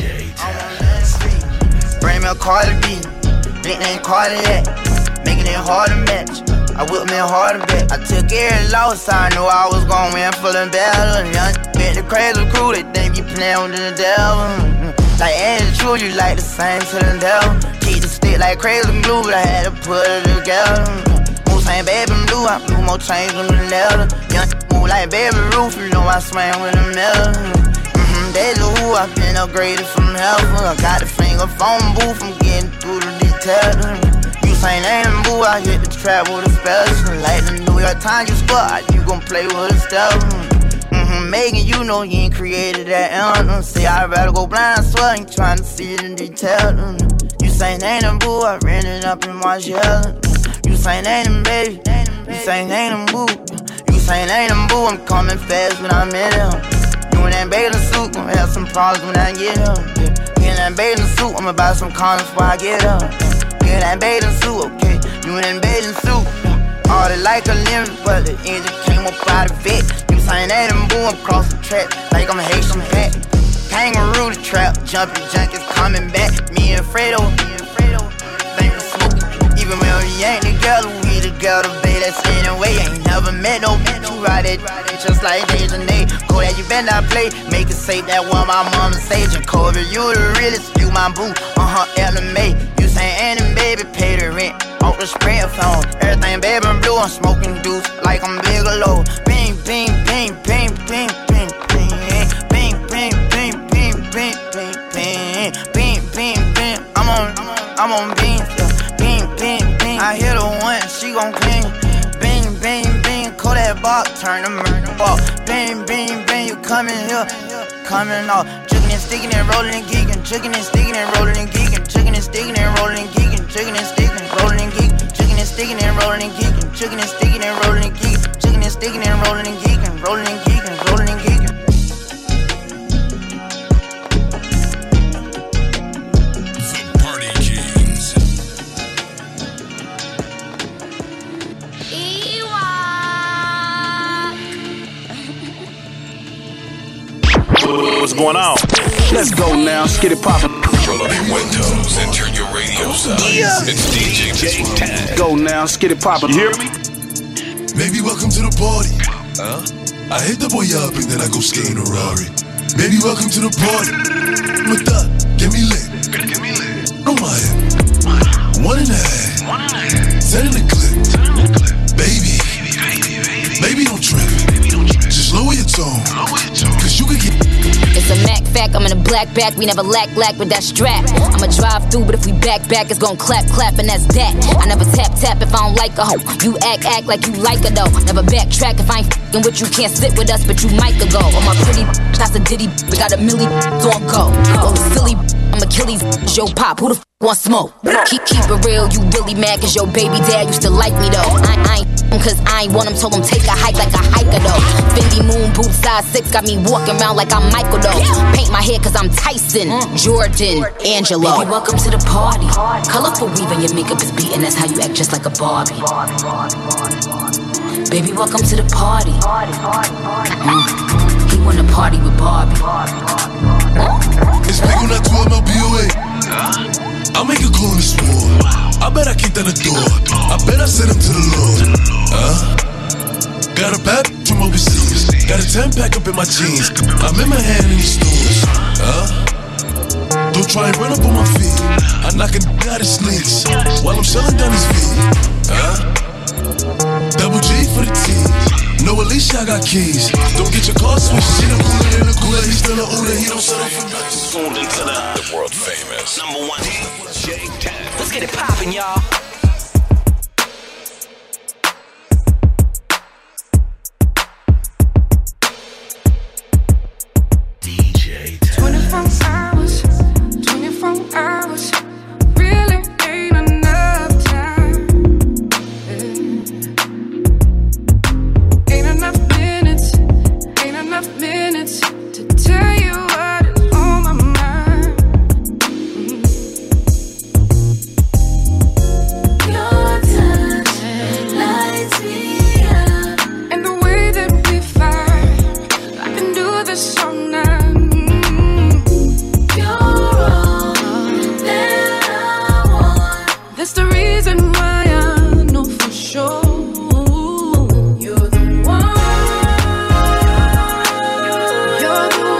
Bring me a Cardi B, nickname Cardiac, making it hard to match. I whip me hard to bet. I took every loss, I knew I was gon' win full and battle. Young bet the crazy crew, they think you playin' with the devil. Like Andy True, you like the same to the devil. Keep the stick like crazy glue, but I had to put it together. Move same baby blue, I blew more chains than the leather. Young move like baby roof, you know I swing with the metal. Mm-hmm, Deja Vu, I been upgraded from hell. I got the finger phone booth, I'm getting through the details. You say name and boo, I hit the trap with a special. Like the New York Times, you spot, you gon' play with a stealth. Mm-hmm, Megan, you know you ain't created that anthem. Say I'd rather go blind, I swear I ain't trying to see the details. You say name and boo, I ran it up in my shell. You say name and baby, you say name and boo. You say name and boo, I'm coming fast when I'm in him. You in that bathing suit, gon' have some problems when I get him. You in that bathing suit, I'ma buy some condoms before I get him. You in that bathing suit, okay, you in that bathing suit. All the like a limit, but the engine came up out of it. You saying that and boom, across the track, like I'm a Haitian hat. Kangaroo the trap, jumping junkies coming back. Me and Fredo, me and Fredo, think we smoking. Even when we ain't together, we together, babe, that's anyway. Ain't never met no bitch who ride it, just like Deja Nate. Go that you better not play, make it safe, that one my mama say. Jacoby, you the realest, you my boo, uh-huh, Ella May. You say Annie, baby, pay the rent. Off the spread phone, everything baby and blue. I'm smoking deuce like I'm Bigelow. Bing, bing, bing, bing, bing, bing, bing, bing, bing, bing, bing, bing, bing, bing, bing, bing, bing. I'm on, I'm on beans, bing, bing, bing. I hit her once, she gon' clean. Bing, bing, bing, call that box, turn the murder ball. Bing, bing, bing, you coming here, coming off. Jigging and sticking and rolling and geeking, jigging and sticking and rolling and geeking, jigging and sticking and rolling and geeking, jigging and sticking. Rolling and geeking, chicken and sticking and rolling and geeking, chicken and sticking and rolling and geeking, chicken and sticking and rolling and geeking, rolling and geeking, rolling and geeking. The Party Kings. What's going on? Let's go now, let's get it poppin'. Roll up your windows and turn your radios up. Yeah. It's D J Taz. Go now, let's get it poppin'. You hear me? Baby, welcome to the party. Huh? I hit the boy up and then I go skating a Rari. Baby, welcome to the party. With that, get me lit. Get me lit. Oh my head. One and a half. One and a half. Set in the clip. Baby. Baby, baby. Baby, don't trip. Baby, don't trip. Just lower your tone. Lower your tone. Cause you can get. It's a Mac fact, I'm in a black back, we never lack lack with that strap. I'ma drive through, but if we back back, it's gon' clap clap, and that's that. I never tap tap if I don't like a hoe. You act act like you like her though. Never backtrack if I ain't fing with you. Can't sit with us, but you might go. On my pretty, that's a ditty. We got a milli on go. Oh silly, I'm Achilles. Yo pop, who the f want smoke? Keep keep it real, you really mad cause your baby dad used to like me though. I, I ain't cause I ain't want him, told him take a hike like a hiker though. Fendi moon boots size six got me walking around like I'm Michael though. Paint my hair cause I'm Tyson, Jordan, Angelo. Baby, welcome to the party. Colorful weave and your makeup is beating, that's how you act just like a Barbie. Baby, welcome to the party. Mm. He wanna party with Barbie. It's big on that two M L B O A. I'll make a call in this war. I bet I kicked down the door. I bet I sent him to the Lord. Uh, got a bad from overseas. Got a ten pack up in my jeans. I'm in my hand in these stores. Uh, don't try and run up on my feet. I knock him out his sneaks while I'm shelling down his feet. Uh, double G for the team. No, at least I got keys. Don't get your car switched. She done cooler than a cooler. He's still a Uber. He don't settle for nothing. Tuned into the, the world famous number one D J Taz. Let's get it poppin', y'all. D J Taz. twenty-four hours, twenty-four hours. Really ain't enough time. Ain't enough minutes, ain't enough minutes to tell you what is on my mind. Your touch lights me up, And the way that we vibe, I can do this all night. you're all that I want. That's the reason why I know for sure you're the one. You're the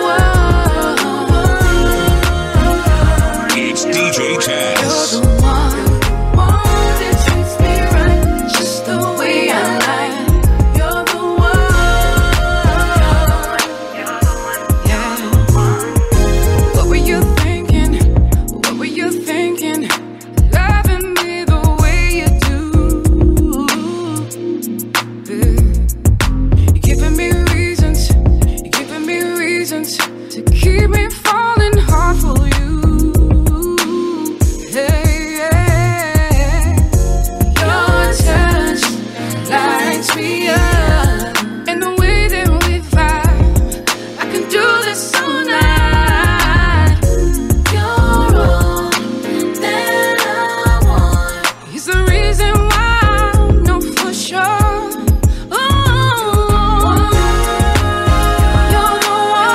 one. It's D J You're Taz. the one. One that treats me right, just the way I like. You're the one. Yeah. What were you thinking? What were you thinking? Loving me the way you do. You're giving me reasons. You're giving me reasons to keep me falling hard for you. Hey, yeah. Your touch lights me up, and the way that we vibe, I can do this all night. You're all that I want. He's the reason why I know for sure. Ooh, you're the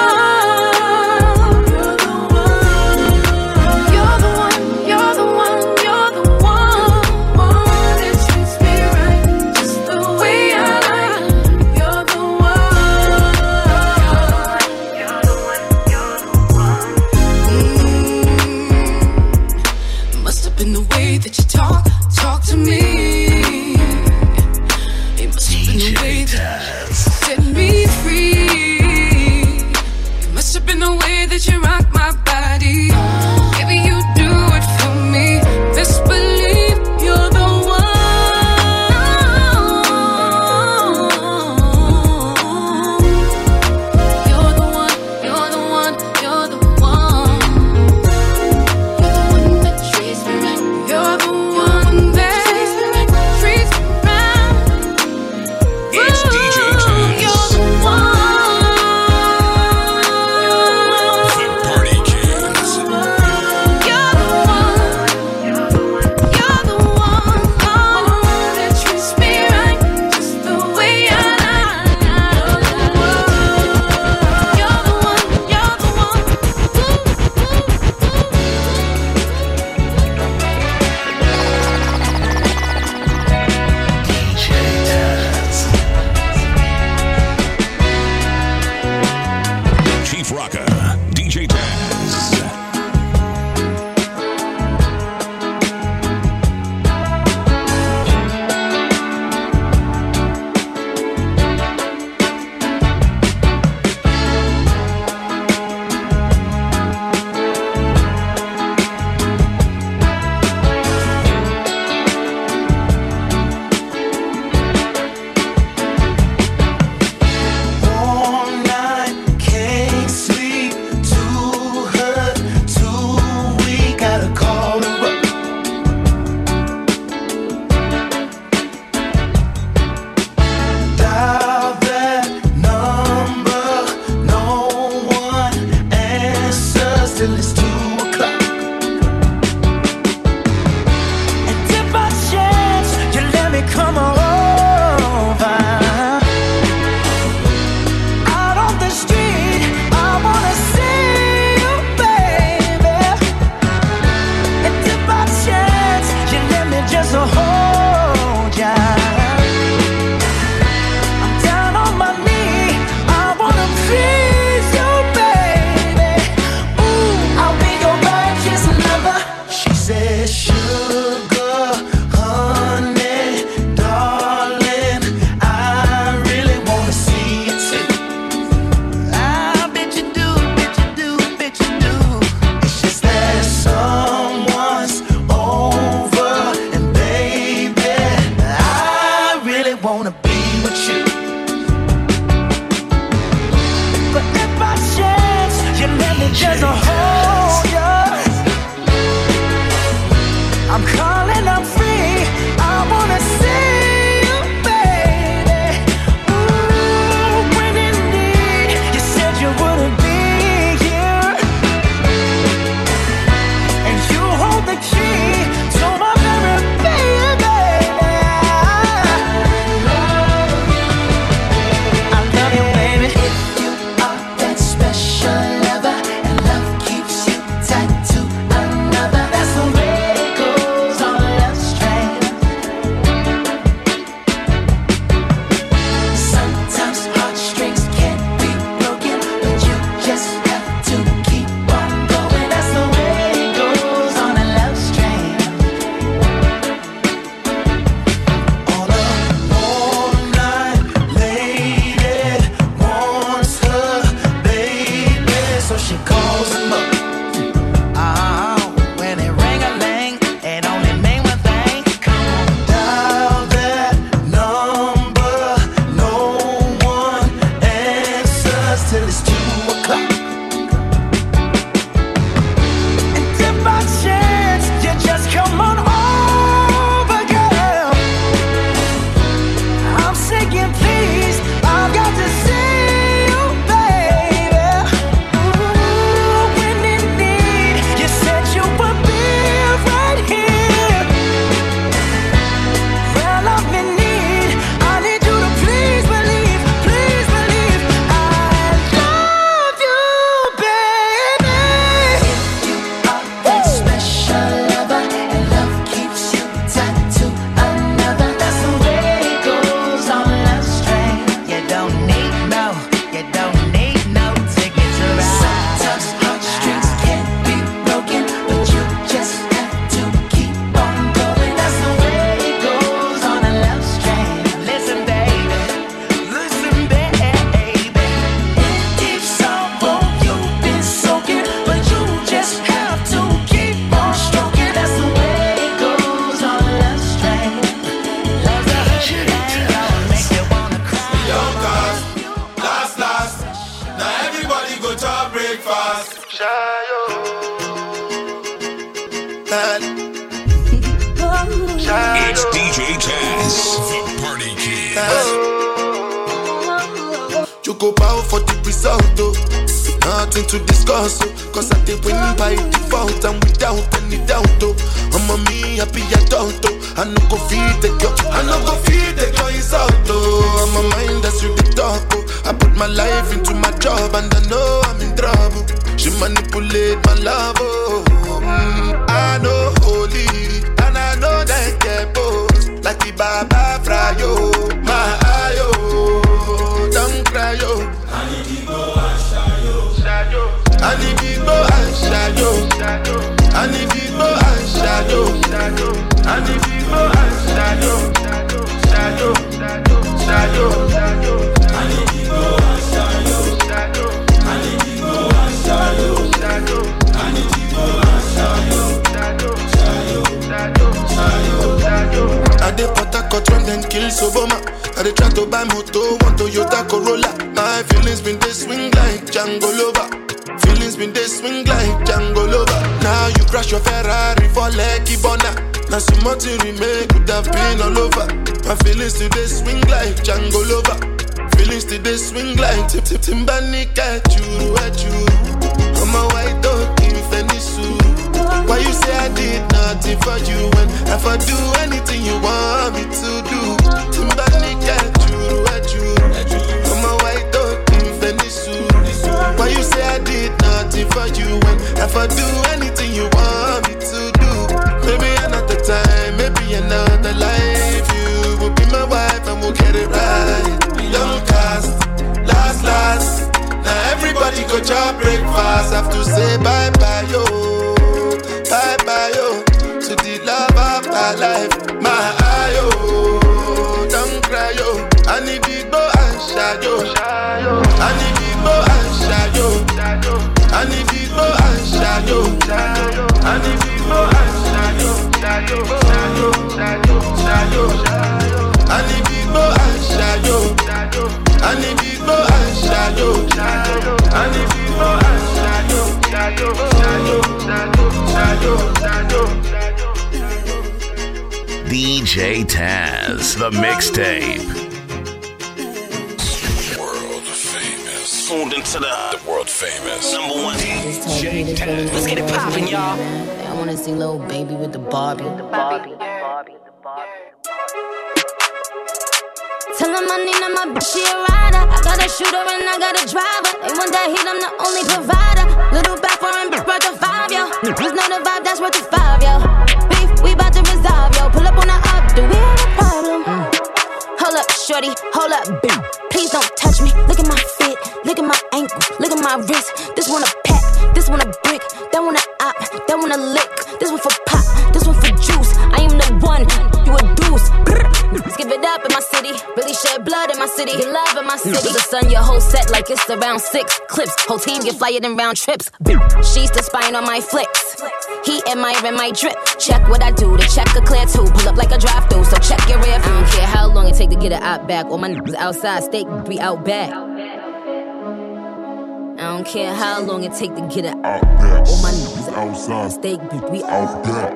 one. You're the one. You're the one. You're the one. You're the one. One that treats me right, just the way I like. You're the one. You're the one. You're the one. Must have been the way that you talk, talk to me. It must have been the way that you set me free. It must have been the way that you rock my body. Baby, you do it for me. Best believe you're the one. You're the one. You're the one. You're the one. You're the one that treats me right. You're the one that treats me right. Treats me right. It's D J Taz. You're the one. The Party Kings. with you. But if by chance you let me just hold you, I'm calling up free. I wanna see you, baby. Ooh, when in need, you said you wouldn't be here, and you hold the key to my very baby. I love you, baby. If you are that special lover, and love keeps you tied to another, that's the way it goes on love's train. Sometimes heartstrings can't be broken, but you just have to keep on going. That's the way it goes on a love's train. On a all-night lady wants her baby, so she calls him up. Oh, when it ring-a-ling, it only mean one thing. Come on, dial that number. No one answers till it's two o'clock. And if by chance you just come on over, girl, I'm saying please, I've got to see you, baby. Ooh, when in need, you said you would be right here. Well, I'm in need, I need you to please believe, please believe I love you, baby. If you are that special lover, and love keeps you tied to another, that's the way it goes on love's train. You don't need no, you don't need no ticket to ride. Sometimes heartstrings can't be broken, but you just have to keep on going. That's the way it goes on a love's train. Listen, baby, listen, baby. It keeps on on, you've been soaking, but you just have to keep on stroking. That's the way it goes on a love's train. Love's a hurricane, gonna make you wanna cry. Young cars, last, last. Now everybody go to breakfast. It's D J Taz, the Party Kid. You go bow for the result, oh. Nothing to discuss, oh. Cause I did win by default and without any doubt, oh. I'm a me happy adult, oh. I no go feed the girl, I no go feed the girl insult, oh. I'm a mind that's with the talk, oh. I put my life into my job and I know I'm in trouble. She manipulate my love, oh. Mm, I know holy, and I know that get both. Like the Baba Frayo, my ayo, don't cry, yo. I need to go and shayo. I need to go and shayo. I need to go and shayo. I need to go and shayo. Shayo, shayo, shayo. I need to go and shayo. I need to go and shayo. I need to go and shayo. Shayo, shayo, shayo. I dey Port Harcourt when them kill Soboma. I dey try to buy moto, want Toyota Corolla. My feelings been they swing like Django Lover. Feelings been they swing like Django Lover. Now you crash your Ferrari for Lucky Bona. Now some more to remake could have been all over. My feelings today swing like Django Lover. Feelings today swing like Tip Tip Timbani at you, at you. I'm a white dog in Fenisu. Why you say I did nothing for you when if I do anything you want me to do? Timbani at you, at you. I'm a white dog in Fenisu. Why you say I did nothing for you when if I do anything you want me to do? Maybe another time, maybe another life. You will be my wife and we'll get it right. Young cast, last, last. Now everybody go to breakfast. Have to say bye bye yo, bye bye yo to the love of my life. My ayo, don't cry yo. I need to go and shadow. I need to go and shadow. I need to go and shadow. I need to go and shadow. Shadow, shadow, shadow, shadow. I need to go and shadow. Taz, the mixtape. World famous. Tuned into the, the world famous number one D J Taz. Let's get it poppin', y'all. I wanna see little baby with the Barbie. The Barbie. Tell him I need my bitch, she a rider. I got a shooter and I got a driver. They want that heat, I'm the only provider. Little back for him, bitch, worth a five, yo. Just know the vibe, that's worth a five, yo. Beef, we bout to resolve, yo. Pull up on the up, do we have a problem? Mm. Hold up, shorty, hold up, boo. Please don't touch me. Look at my fit, look at my ankle, look at my wrist. This one a pack, this one a brick, that one a op, that one a lick. This one for pop, this one for juice. I am the one, you a deuce. Let's give it up in my city. Really shed blood in my city. Get love in my city. The sun, your whole set like it's around six clips. Whole team get flyer than round trips. She's the spying on my flicks. He admiring my drip. Check what I do. The check a clear too. Pull up like a drive through. So check your rear view. I don't care how long it take to get it out back. All my niggas outside, steak be out back. I don't care how long it take to get it out back. All my niggas outside, steak be out back.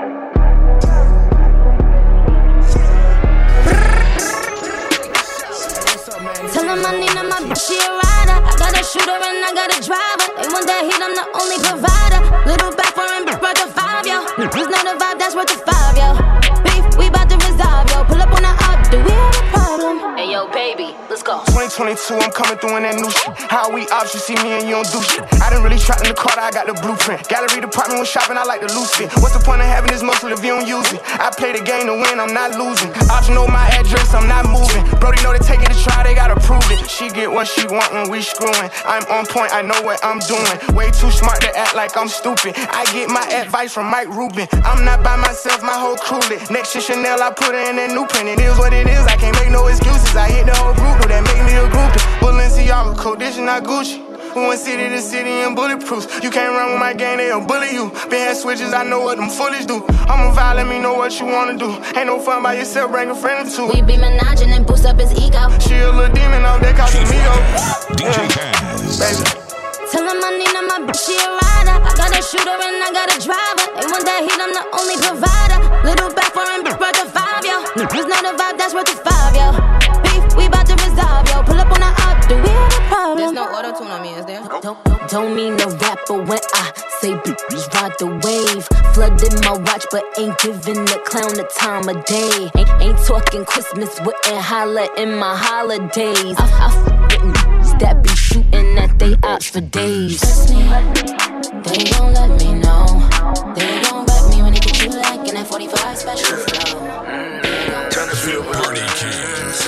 Tell him I need my bitch, she a rider. I got a shooter and I got a driver. They want that heat, I'm the only provider. Little back for him, bitch, worth a five, yo. Just know the vibe, that's worth a five, yo. Beef, we bout to resolve, yo. Pull up on the up, do we have a problem? Hey, yo, baby, let's go. twenty twenty-two, I'm coming through in that new shit. How we ops, you see me and you don't do shit. I done really trapped in the Carter, I got the blueprint. Gallery department when shopping, I like the loose fit. What's the point of having this muscle if you don't use it? I play the game to win, I'm not losing. Ops know my address, I'm not moving. Brody know they take it to try, they gotta prove it. She get what she want when we screwing. I'm on point, I know what I'm doing. Way too smart to act like I'm stupid. I get my advice from Mike Rubin. I'm not by myself, my whole crew lit. Next to Chanel, I put her in that new print. It is what it is, I can't make no excuses. I hit the whole group, though that make me a groupie. Balenciaga coat, this is not Gucci. We went city to city in bulletproofs. You can't run with my gang, they'll bully you. Been had switches, I know what them foolish do. I'm a vibe, let me know what you wanna do. Ain't no fun by yourself, bring a friend or two. We be menaging and boost up his ego. She a little demon out there, Casamigo. D J Taz. Baby. Tell him I need my bitch, she a rider. I got a shooter and I got a driver. They want that heat, I'm the only provider. Little back for him, bitch, worth a five, yo. Just know the vibe, that's worth a five, yo. Beef, we bout to resolve, yo. Pull up on the up, do we have a problem? There's no auto-tune on me, is there? Don't, don't, don't mean no rapper when I say bitch, ride the wave. Flooded my watch, but ain't giving the clown the time of day. Ain't, ain't talking Christmas, wouldn't holler in my holidays. I, I f***ing niggas that be shooting at they ops for days. They gon' let me know. They gon' rep me when they get you like in that forty-five special flow. Turn the field Party Kings.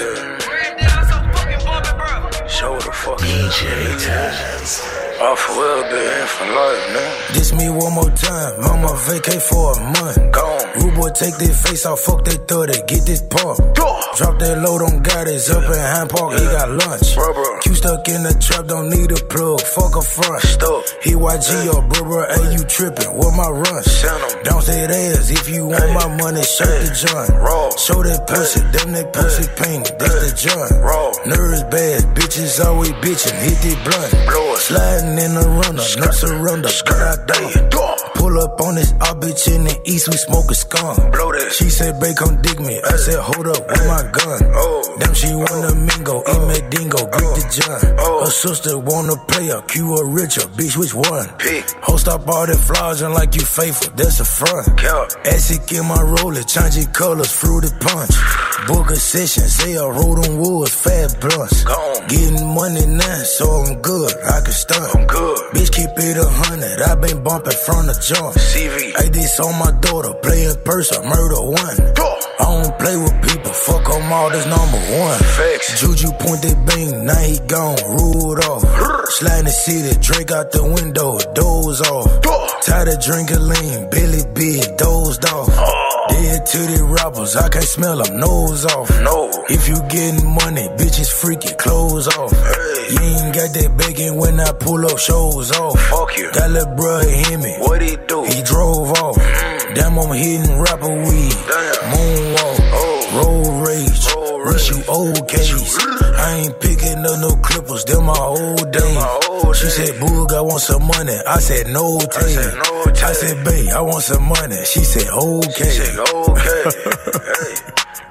Show the fuck D J Taz. off for real, bitch, for life, man. Diss me one more time, mama vacate for a month. Gone. Rude boy, take this face off, fuck they thirty, get this pump. Drop that load on God, it's up in Hyde Park, yeah. He got lunch. Bro, bro. Q stuck in the trap, don't need a plug, fuck a front. Stop. He Y G or bro, bro, hey, you trippin', what my runs? Down that ass, if you want my money, show the joint. Raw. Show that pussy, them that pussy pink, that's the joint. Raw. Nerves bad, bitches always bitchin', hit the blunt. Blow it. Sliding in the runner, no surrender, skirt out there. Pull up on this, our bitch in the east, we smoke a skunk. Blow that. She said, babe, come dig me. I said, hold up, with my gun. Oh. Damn, she wanna mingo, eat me dingo, greet the John. Oh. Her sister wanna play her, Q or Richard, bitch, which one? Pick. Host up all that flowers and like you faithful, that's the front. Count. Asic in my roller, changing colors, fruity punch. Book a session, say I roll on woods, fat blunts. Gone. Getting money now, so I'm good, I can stunt. I'm good. Bitch, keep it a hundred, I been bumping from the jump. C V. Hey, this on my daughter, play in person, murder one. I don't play with people, fuck them all, that's number one. Facts. Juju point that beam, now he gone, ruled off. Sliding the city, Drake out the window, doze off. Tired of drinking lean, Billy big, dozed off. Dead to the rappers, I can't smell them, nose off. No. If you getting money, bitches freaky, clothes off. Hey. You ain't got that begging when I pull up, shows off. Fuck you. That little bruh hit me. What he do? He drove off. Mm. Damn, I'm hitting rapper weed. Damn. Moonwalk. Oh. Road rage. Road Wish rage. you old case. I ain't picking up no clippers, them my old days. my old She days. said, Boog, I want some money. I said, no, Tay. I said, no, Tay. I said, babe, I want some money. She said, okay. She said, okay. Hey.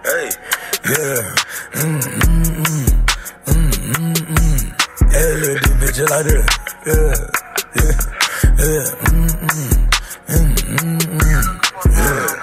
Hey. Yeah. Mm, mm, mm. Mm, mm, mm. Hey, little this bitch just like that. Yeah. Yeah. Yeah. Mm, mm. Mm, mm, mm. Yeah.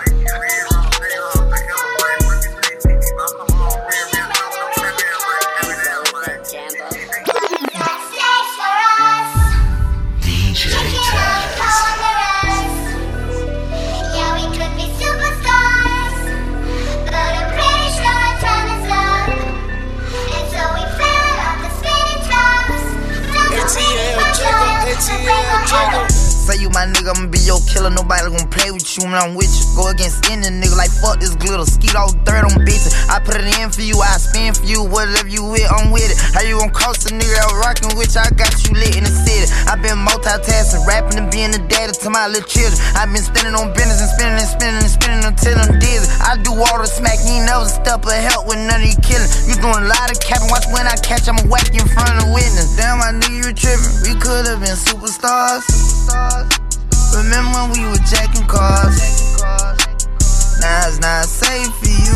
Say you my nigga, I'ma be your killer. Nobody gon' play with you when I'm with you. Go against any nigga like fuck this glitter. Skeet all dirt on bitches. I put it in for you, I spin for you. Whatever you with, I'm with it. How you gon' cost a nigga that rockin' with you? I got you lit in the city. I been multitasking, rapping and being the daddy to my little children. I been spending on business and spending and spending and spending until I'm dizzy. I do all the smack, you ain't never step of help with none of you killing. You doing a lot of capping, watch when I catch, I'ma whack you in front of witness. Damn, my nigga, you trippin'. We could've been superstars. Remember when we were jacking cars? Now it's not safe for you.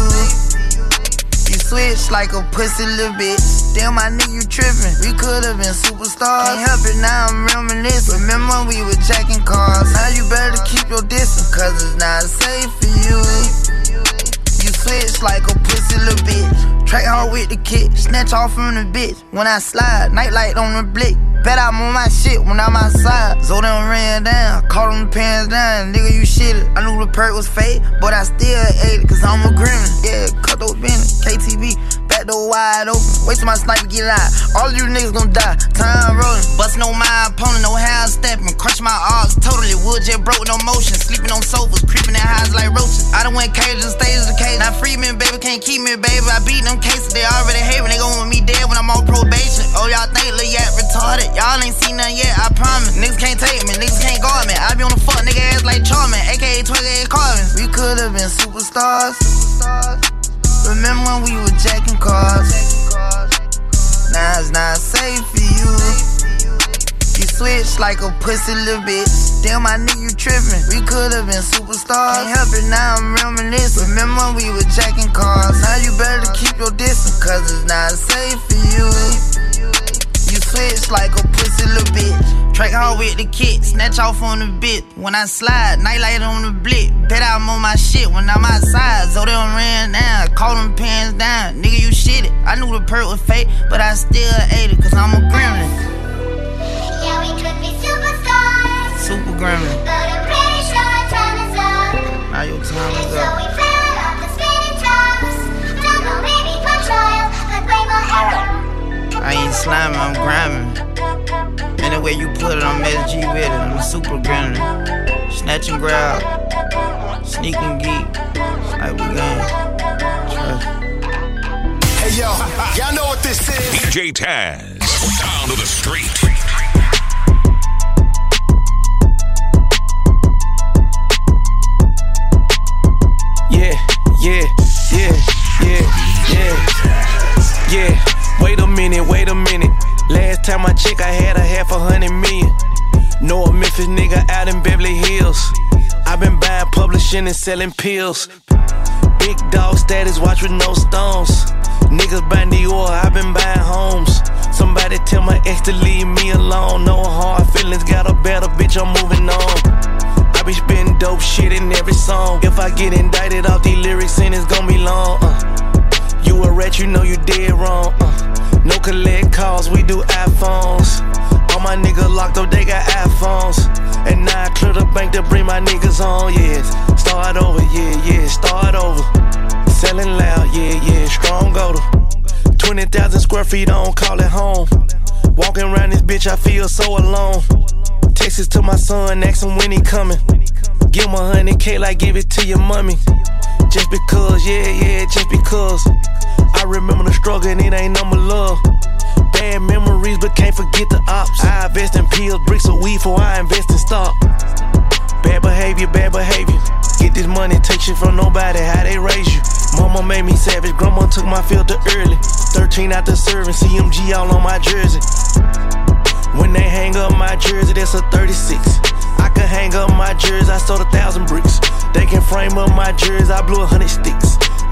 You switch like a pussy little bitch. Damn, my nigga, you trippin'. We could've been superstars. Can't help it, now I'm reminiscing. Remember when we were jacking cars? Now you better keep your distance, cause it's not safe for you. You switch like a pussy little bitch. Track hard with the kick, snatch off from the bitch. When I slide, nightlight on the blick. Bet I'm on my shit when I'm outside. So them ran down, caught them pants down. Nigga, you shitted. I knew the perk was fake, but I still ate it, cause I'm a grimace. Yeah, cut those business, K T V. Back door wide open, wait till my sniper get out. All you niggas gon' die, time rolling. Bustin' on my opponent, no hand stepping. Crush my arms, totally wood jet broke, no motion. Sleeping on sofas, creeping in highs like roaches. I done went cages and stages of cage. Now free me, baby, can't keep me, baby. I beat them cases, they already hate me. They gon' want me dead when I'm on probation. Oh, y'all think Lil Yak retarded? Y'all ain't seen nothing yet, I promise. Niggas can't take me, niggas can't guard me. I be on the fuck nigga ass like Charmin, aka twenty-eight Carvin. We could've been superstars. Remember when we were jacking cars? Now it's not safe for you. You switch like a pussy little bitch. Damn, my nigga, you trippin'. We could've been superstars. Can't help it, now I'm reminiscing. Remember when we were jacking cars? Now you better keep your distance, cause it's not safe for you. You switch like a pussy little bitch. Track hard with the kick, snatch off on the bit. When I slide, nightlight on the blick. Bet I'm on my shit when I'm outside. So they done ran down, caught them pants down. Nigga, you shitted. I knew the perk was fake, but I still ate it, cause I'm a gremlin. Yeah, we could be superstars. Super gremlin. But I'm pretty sure our time is up. Now your time And is so up. we fell off the spinning tops. Don't know, maybe control, but way more error. I ain't sliming, I'm grinding. Any way you put it, I'm S G with it. I'm a super grinding. Snatch and grab, sneak and geek. Like we gang. Trust. Hey yo, y'all know what this is. D J Taz, down to the street. Yeah, yeah, yeah, yeah, yeah, yeah. Wait a minute, wait a minute. Last time I checked, I had a half a hundred million. Know a Memphis nigga out in Beverly Hills. I been buying, publishing, and selling pills. Big dog status, watch with no stones. Niggas buying Dior, I been buying homes. Somebody tell my ex to leave me alone. No hard feelings, got a better bitch, I'm moving on. I be spitting dope shit in every song. If I get indicted off these lyrics, and it's gon' be long. Uh, you a rat, you know you dead wrong. Uh, no collect calls, we do iPhones. All my niggas locked up, they got iPhones. And now I clear the bank to bring my niggas on, yeah. Start over, yeah, yeah, start over. Selling loud, yeah, yeah, strong odor. twenty thousand square feet, I don't call it home. Walking around this bitch, I feel so alone. Texas to my son, ask him when he coming. Give him a hundred K like give it to your mommy. Just because, yeah, yeah, just because. I remember the struggle and it ain't number love. Bad memories, but can't forget the ops. I invest in pills, bricks of weed before I invest in stock. Bad behavior, bad behavior. Get this money, take shit from nobody, how they raise you. Mama made me savage, grandma took my filter early. thirteen after serving, C M G all on my jersey. When they hang up my jersey, that's a thirty-six. I can hang up my jersey, I sold a thousand bricks. They can frame up my jersey, I blew a hundred sticks.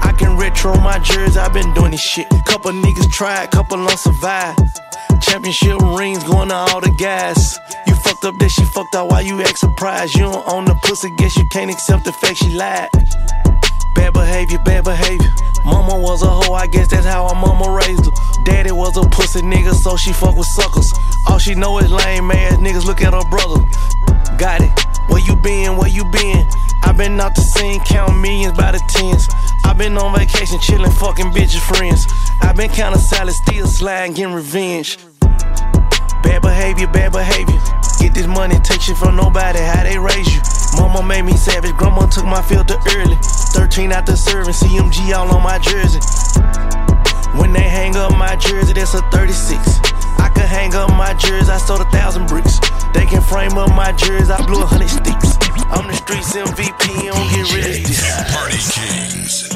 I can retro my jersey, I been doing this shit. Couple niggas tried, couple don't survive. Championship rings going to all the guys. You fucked up that she fucked out, why you act surprised? You don't own the pussy, guess you can't accept the fact she lied. Bad behavior, bad behavior. Mama was a hoe, I guess that's how her mama raised her. Daddy was a pussy nigga, so she fuck with suckers. All she know is lame ass niggas, look at her brother. Got it, where you been, where you been? I been out the scene, counting millions by the tens. I been on vacation, chillin', fucking bitches, friends. I been counting salad, still sliding, getting revenge. Bad behavior, bad behavior. Get this money, take shit from nobody, how they raise you. Mama made me savage, grandma took my filter early. thirteen after serving, C M G all on my jersey. When they hang up my jersey, that's a thirty-six. I could hang up my jersey, I sold a thousand bricks. They can frame up my jersey, I blew a hundred sticks. I'm the streets M V P, don't get rid of this. Party Kings.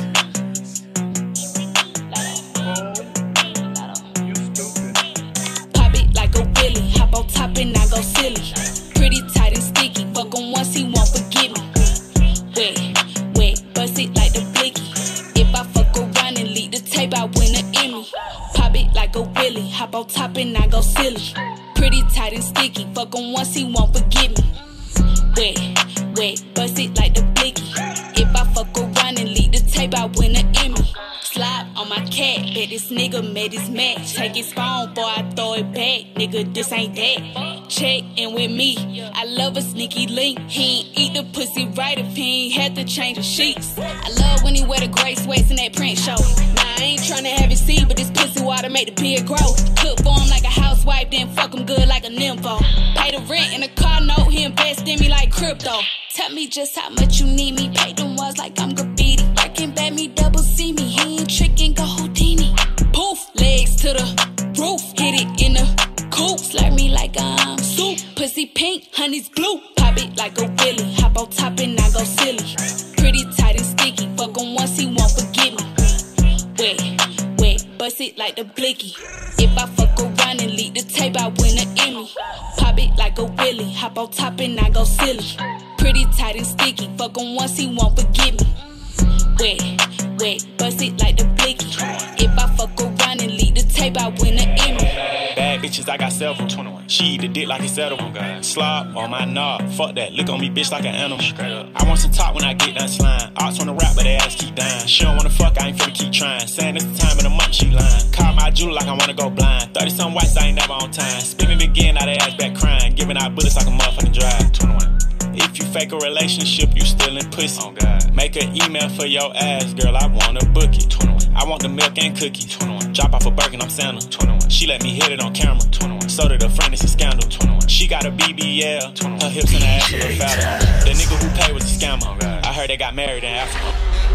Pop it like a willy, hop on top and I go silly. Pretty tight and sticky, fuck him once he won't forgive me. Wet, wet, bust it like the blicky. If I fuck around and leak the tape, I win an Emmy. Pop it like a willy, hop on top and I go silly. Pretty tight and sticky, fuck him once he won't forgive me. Wet, wet, bust it like the blicky. If I fuck around and leak the tape, I win an Emmy. Slide on my cat, bet this nigga made his match. Take his phone, boy, I throw it back. Nigga, this ain't that. Check in with me. I love a sneaky link. He ain't eat the pussy right if he ain't had to change the sheets. I love when he wear the gray sweats in that print show. Nah, I ain't tryna have it see, but this pussy water make the beard grow. Cook for him like a housewife, then fuck him good like a nympho. Pay the rent in a car note, he invest in me like crypto. Tell me just how much you need me. Pay them walls like I'm graffiti. Working bad, me double see me. He ain't tricking, go Houdini. Poof, legs to the roof. Hit it in the coop. Slurp me like I'm soup. Pussy pink, honey's blue. Pop it like a willy. Hop on top and I go silly. Pretty tight and sticky. Fuck him once he won't forgive me. Wet, wet, bust it like the blicky. If I fuck around and leak the tape, I win an Emmy. Pop it like a willy. Hop on top and I go silly. Pretty tight and sticky. Fuck him once he won't forgive me. Wet, wet, bust it like the blicky. If I fuck around and leak the tape, I win an Emmy. Bad bitches, I got several. She eat the dick like it's edible. Slop on my knob. Fuck that, lick on me, bitch, like an animal. I want some top when I get done slime. Arts on the rap, but they ass keep dying. She don't wanna fuck, I ain't finna keep trying. Saying it's the time of the month, she lying. Call my jewel like I wanna go blind. thirty some whites, I ain't never on time. Spinning again, now they ass back crying. Giving out bullets like a motherfucking drive. twenty-one. If you fake a relationship, you still in pussy. Oh God. Make an email for your ass, girl, I wanna book it. twenty-one. I want the milk and cookie. twenty-one. Drop off a Birkin, I'm Santa. twenty-one. She let me hit it on camera. twenty-one. So did a friend, it's a scandal. twenty-one. She got a B B L. twenty-one. Her hips and her ass a little fatter. The nigga who paid was a scammer. Oh I heard they got married in Africa.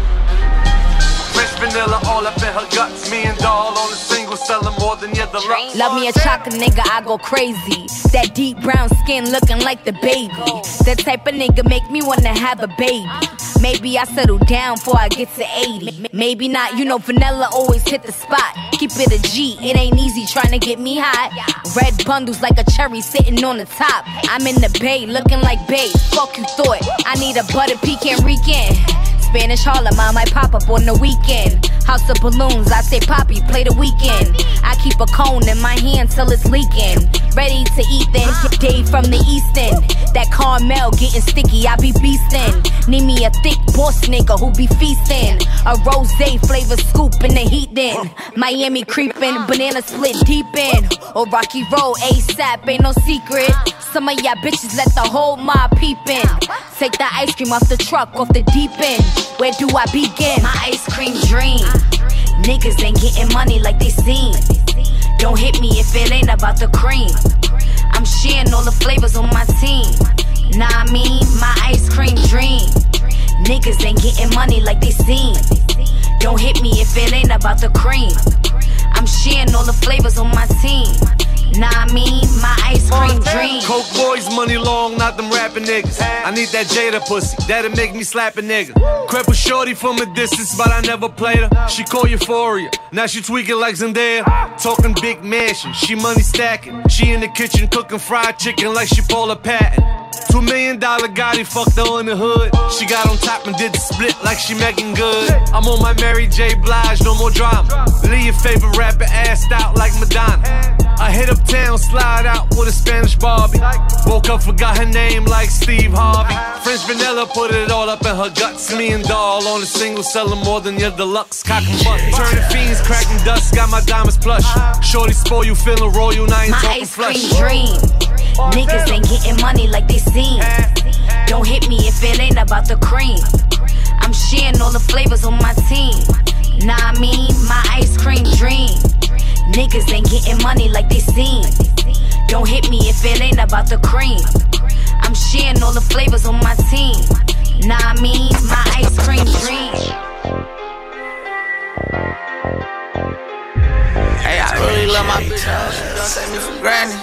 Fresh vanilla all up in her guts. Me and doll on the single, selling more than your deluxe. Love me a chocolate nigga, I go crazy. That deep brown skin looking like the baby. That type of nigga make me wanna have a baby. Maybe I settle down before I get to eighty. Maybe not, you know vanilla always hit the spot. Keep it a G, it ain't easy trying to get me hot. Red bundles like a cherry sitting on the top. I'm in the bay looking like babe. Fuck you thought, I need a butter pecan weekend. Spanish Harlem, I might pop up on the weekend. House of balloons, I say Poppy, play the weekend. I keep a cone in my hand till it's leaking. Ready to eat then, Dave from the East End. That caramel getting sticky, I be beastin'. Need me a thick boss nigga who be feastin'. A rosé flavor scoop in the heat then. Miami creepin', banana split deep in. Or Rocky Road, ASAP, ain't no secret. Some of y'all bitches let the whole mob peep in. Take the ice cream off the truck, off the deep end. Where do I begin? My ice cream dream. Niggas ain't getting money like they seem. Don't hit me if it ain't about the cream. I'm sharing all the flavors on my team. Nah, I mean, my ice cream dream. Niggas ain't getting money like they seem. Don't hit me if it ain't about the cream. I'm sharing all the flavors on my team. Nah, I mean, my ice cream dream. Coke boys, money long, not them rapping niggas. I need that Jada pussy, that'll make me slap a nigga. Crept a shorty from a distance, but I never played her. She call Euphoria, now she tweaking like Zendaya. Talking big mansion, she money stacking. She in the kitchen cooking fried chicken like she Paula Patton. Two million dollar Gotti fucked her in the hood. She got on top and did the split like she Megan Good. I'm on my Mary J. Blige, no more drama. Leave your favorite rapper assed out like Madonna. I hit uptown, slide out with a Spanish Barbie. Woke up, forgot her name like Steve Harvey. French vanilla put it all up in her guts. Me and Doll on a single, selling more than your deluxe. Cock and butt, turning fiends, cracking dust. Got my diamonds plush. Shorty spoil you, feeling royal, now I ain't my talking ice flush. cream dream. Niggas ain't getting money like they seem. Don't hit me if it ain't about the cream. I'm sharing all the flavors on my team. Nah, I mean, my ice cream dream. Niggas ain't getting money like they seem. Don't hit me if it ain't about the cream. I'm sharing all the flavors on my team. Nah, I mean, my ice cream dream. Hey, I really love my bitch, she don't take me for granted.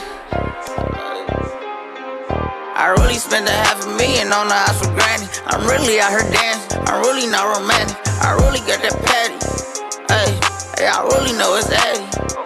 I really spent a half a million on the house for granted. I'm really out here dancing, I'm really not romantic. I really got that patty. Hey, hey, I really know it's Eddie.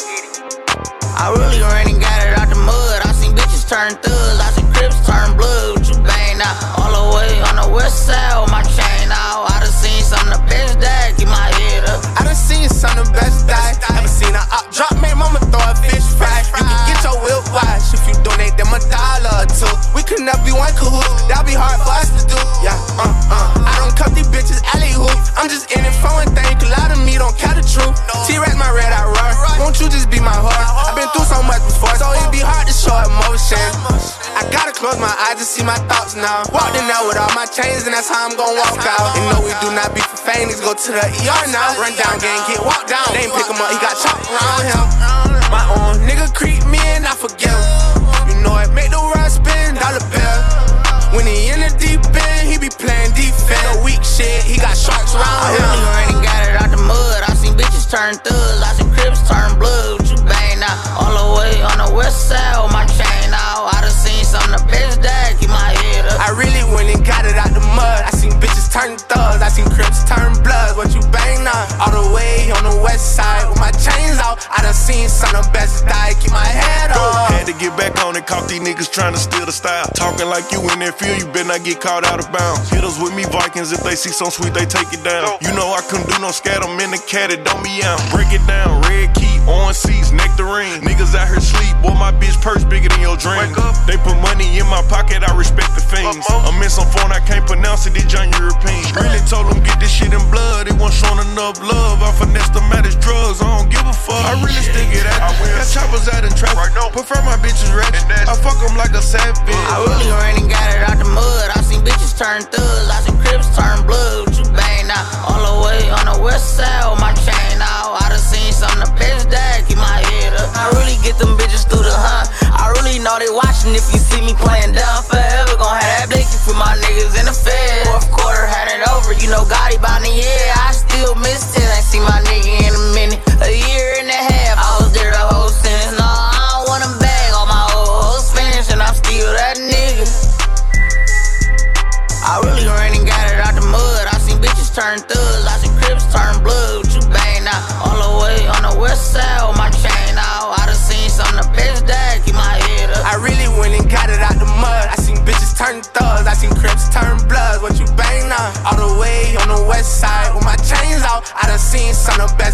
I really ran and got it out the mud. I seen bitches turn thugs, I seen Crips turn blood. What you bang out? All the way on the west side with my chain out. I done seen some of the best die, keep my head up. I done seen some of the best die. Never seen a op drop, made mama throw a fish fry. You can get your whip wash if you donate them a dollar or two. We could never be one cahoots, that'll be hard for us to do. Yeah, uh, uh. I don't cut these bitches alley hoop. I'm just in it for one thing, a lot of me don't care the truth. T-Rex my red, I run. Won't you just be my horse? I've been through so much before, so it be hard to show emotion. I gotta close my eyes to see my thoughts now. Walked in there with all my chains, and that's how I'm gon' walk out. And no, we do not be for fame, niggas go to the E R now. Run down, gang, get walked down. They ain't pick him up, he got chopped around him. My own nigga creep me and I forgive him. You know it make the world spin, dollar bill. When he in the deep end, he be playing defense. No weak shit, he got sharks around I him. I really ran and got it out the mud. I seen bitches turn thugs, I seen Crips turn blood. What you bang out? All the way on the west side with my chain out. I done seen some of the best die, keep my head up. I really went and got it out the mud. I seen bitches turn thugs, I seen Crips turn blood. What you bang now? All the way on the west side with my chains out. I done seen some of the best die, keep my head up. Had to get back on it, caught these niggas trying to steal the style. Talking like you in that field, you better not get caught out of bounds. Hitters with me Vikings, if they see some sweet, they take it down. You know I couldn't do no scat, I'm in the cat, it don't be out. Break it down, red key, orange seats, nectarine. Niggas out here sleep, boy, my bitch purse bigger than your dream. They put money in my pocket, I respect the fiends. I'm in some phone, I can't pronounce it, it's John European. Really told them get this shit in blood, it wasn't showing enough love. I finessed them out as drugs, I don't give a fuck. I really stick it out, got choppers out in traffic. Prefer my bitches ratchet, I fuck them like a savage. I really ran and got it out the mud. I seen bitches turn thugs, I seen Crips turn blood. What you bang out? All the way on the west side with my chain out. I done seen some of the best die, keep my head up. I really get them bitches through the hunt. I really know they watching if you see me playing down. Forever gon' have that blicky for my niggas in the fed. Fourth quarter had it over, you know Gotti by the year. I still miss it, ain't seen my nigga in a minute. A year and a half, I was there the whole sentence. No, I don't want them bag on my old whole Spanish, and I'm still that nigga. I really ran and got it out the mud. I seen bitches turn thugs, I seen Crips turn blood. What you bang out? All the way on the west side with my chain out. I done seen some of the best die, keep my head up. I really went and got it out the mud. I seen bitches turn thugs, I seen Crips turn blood. What you bang now? All the way on the west side with my chains out. I done seen some of the best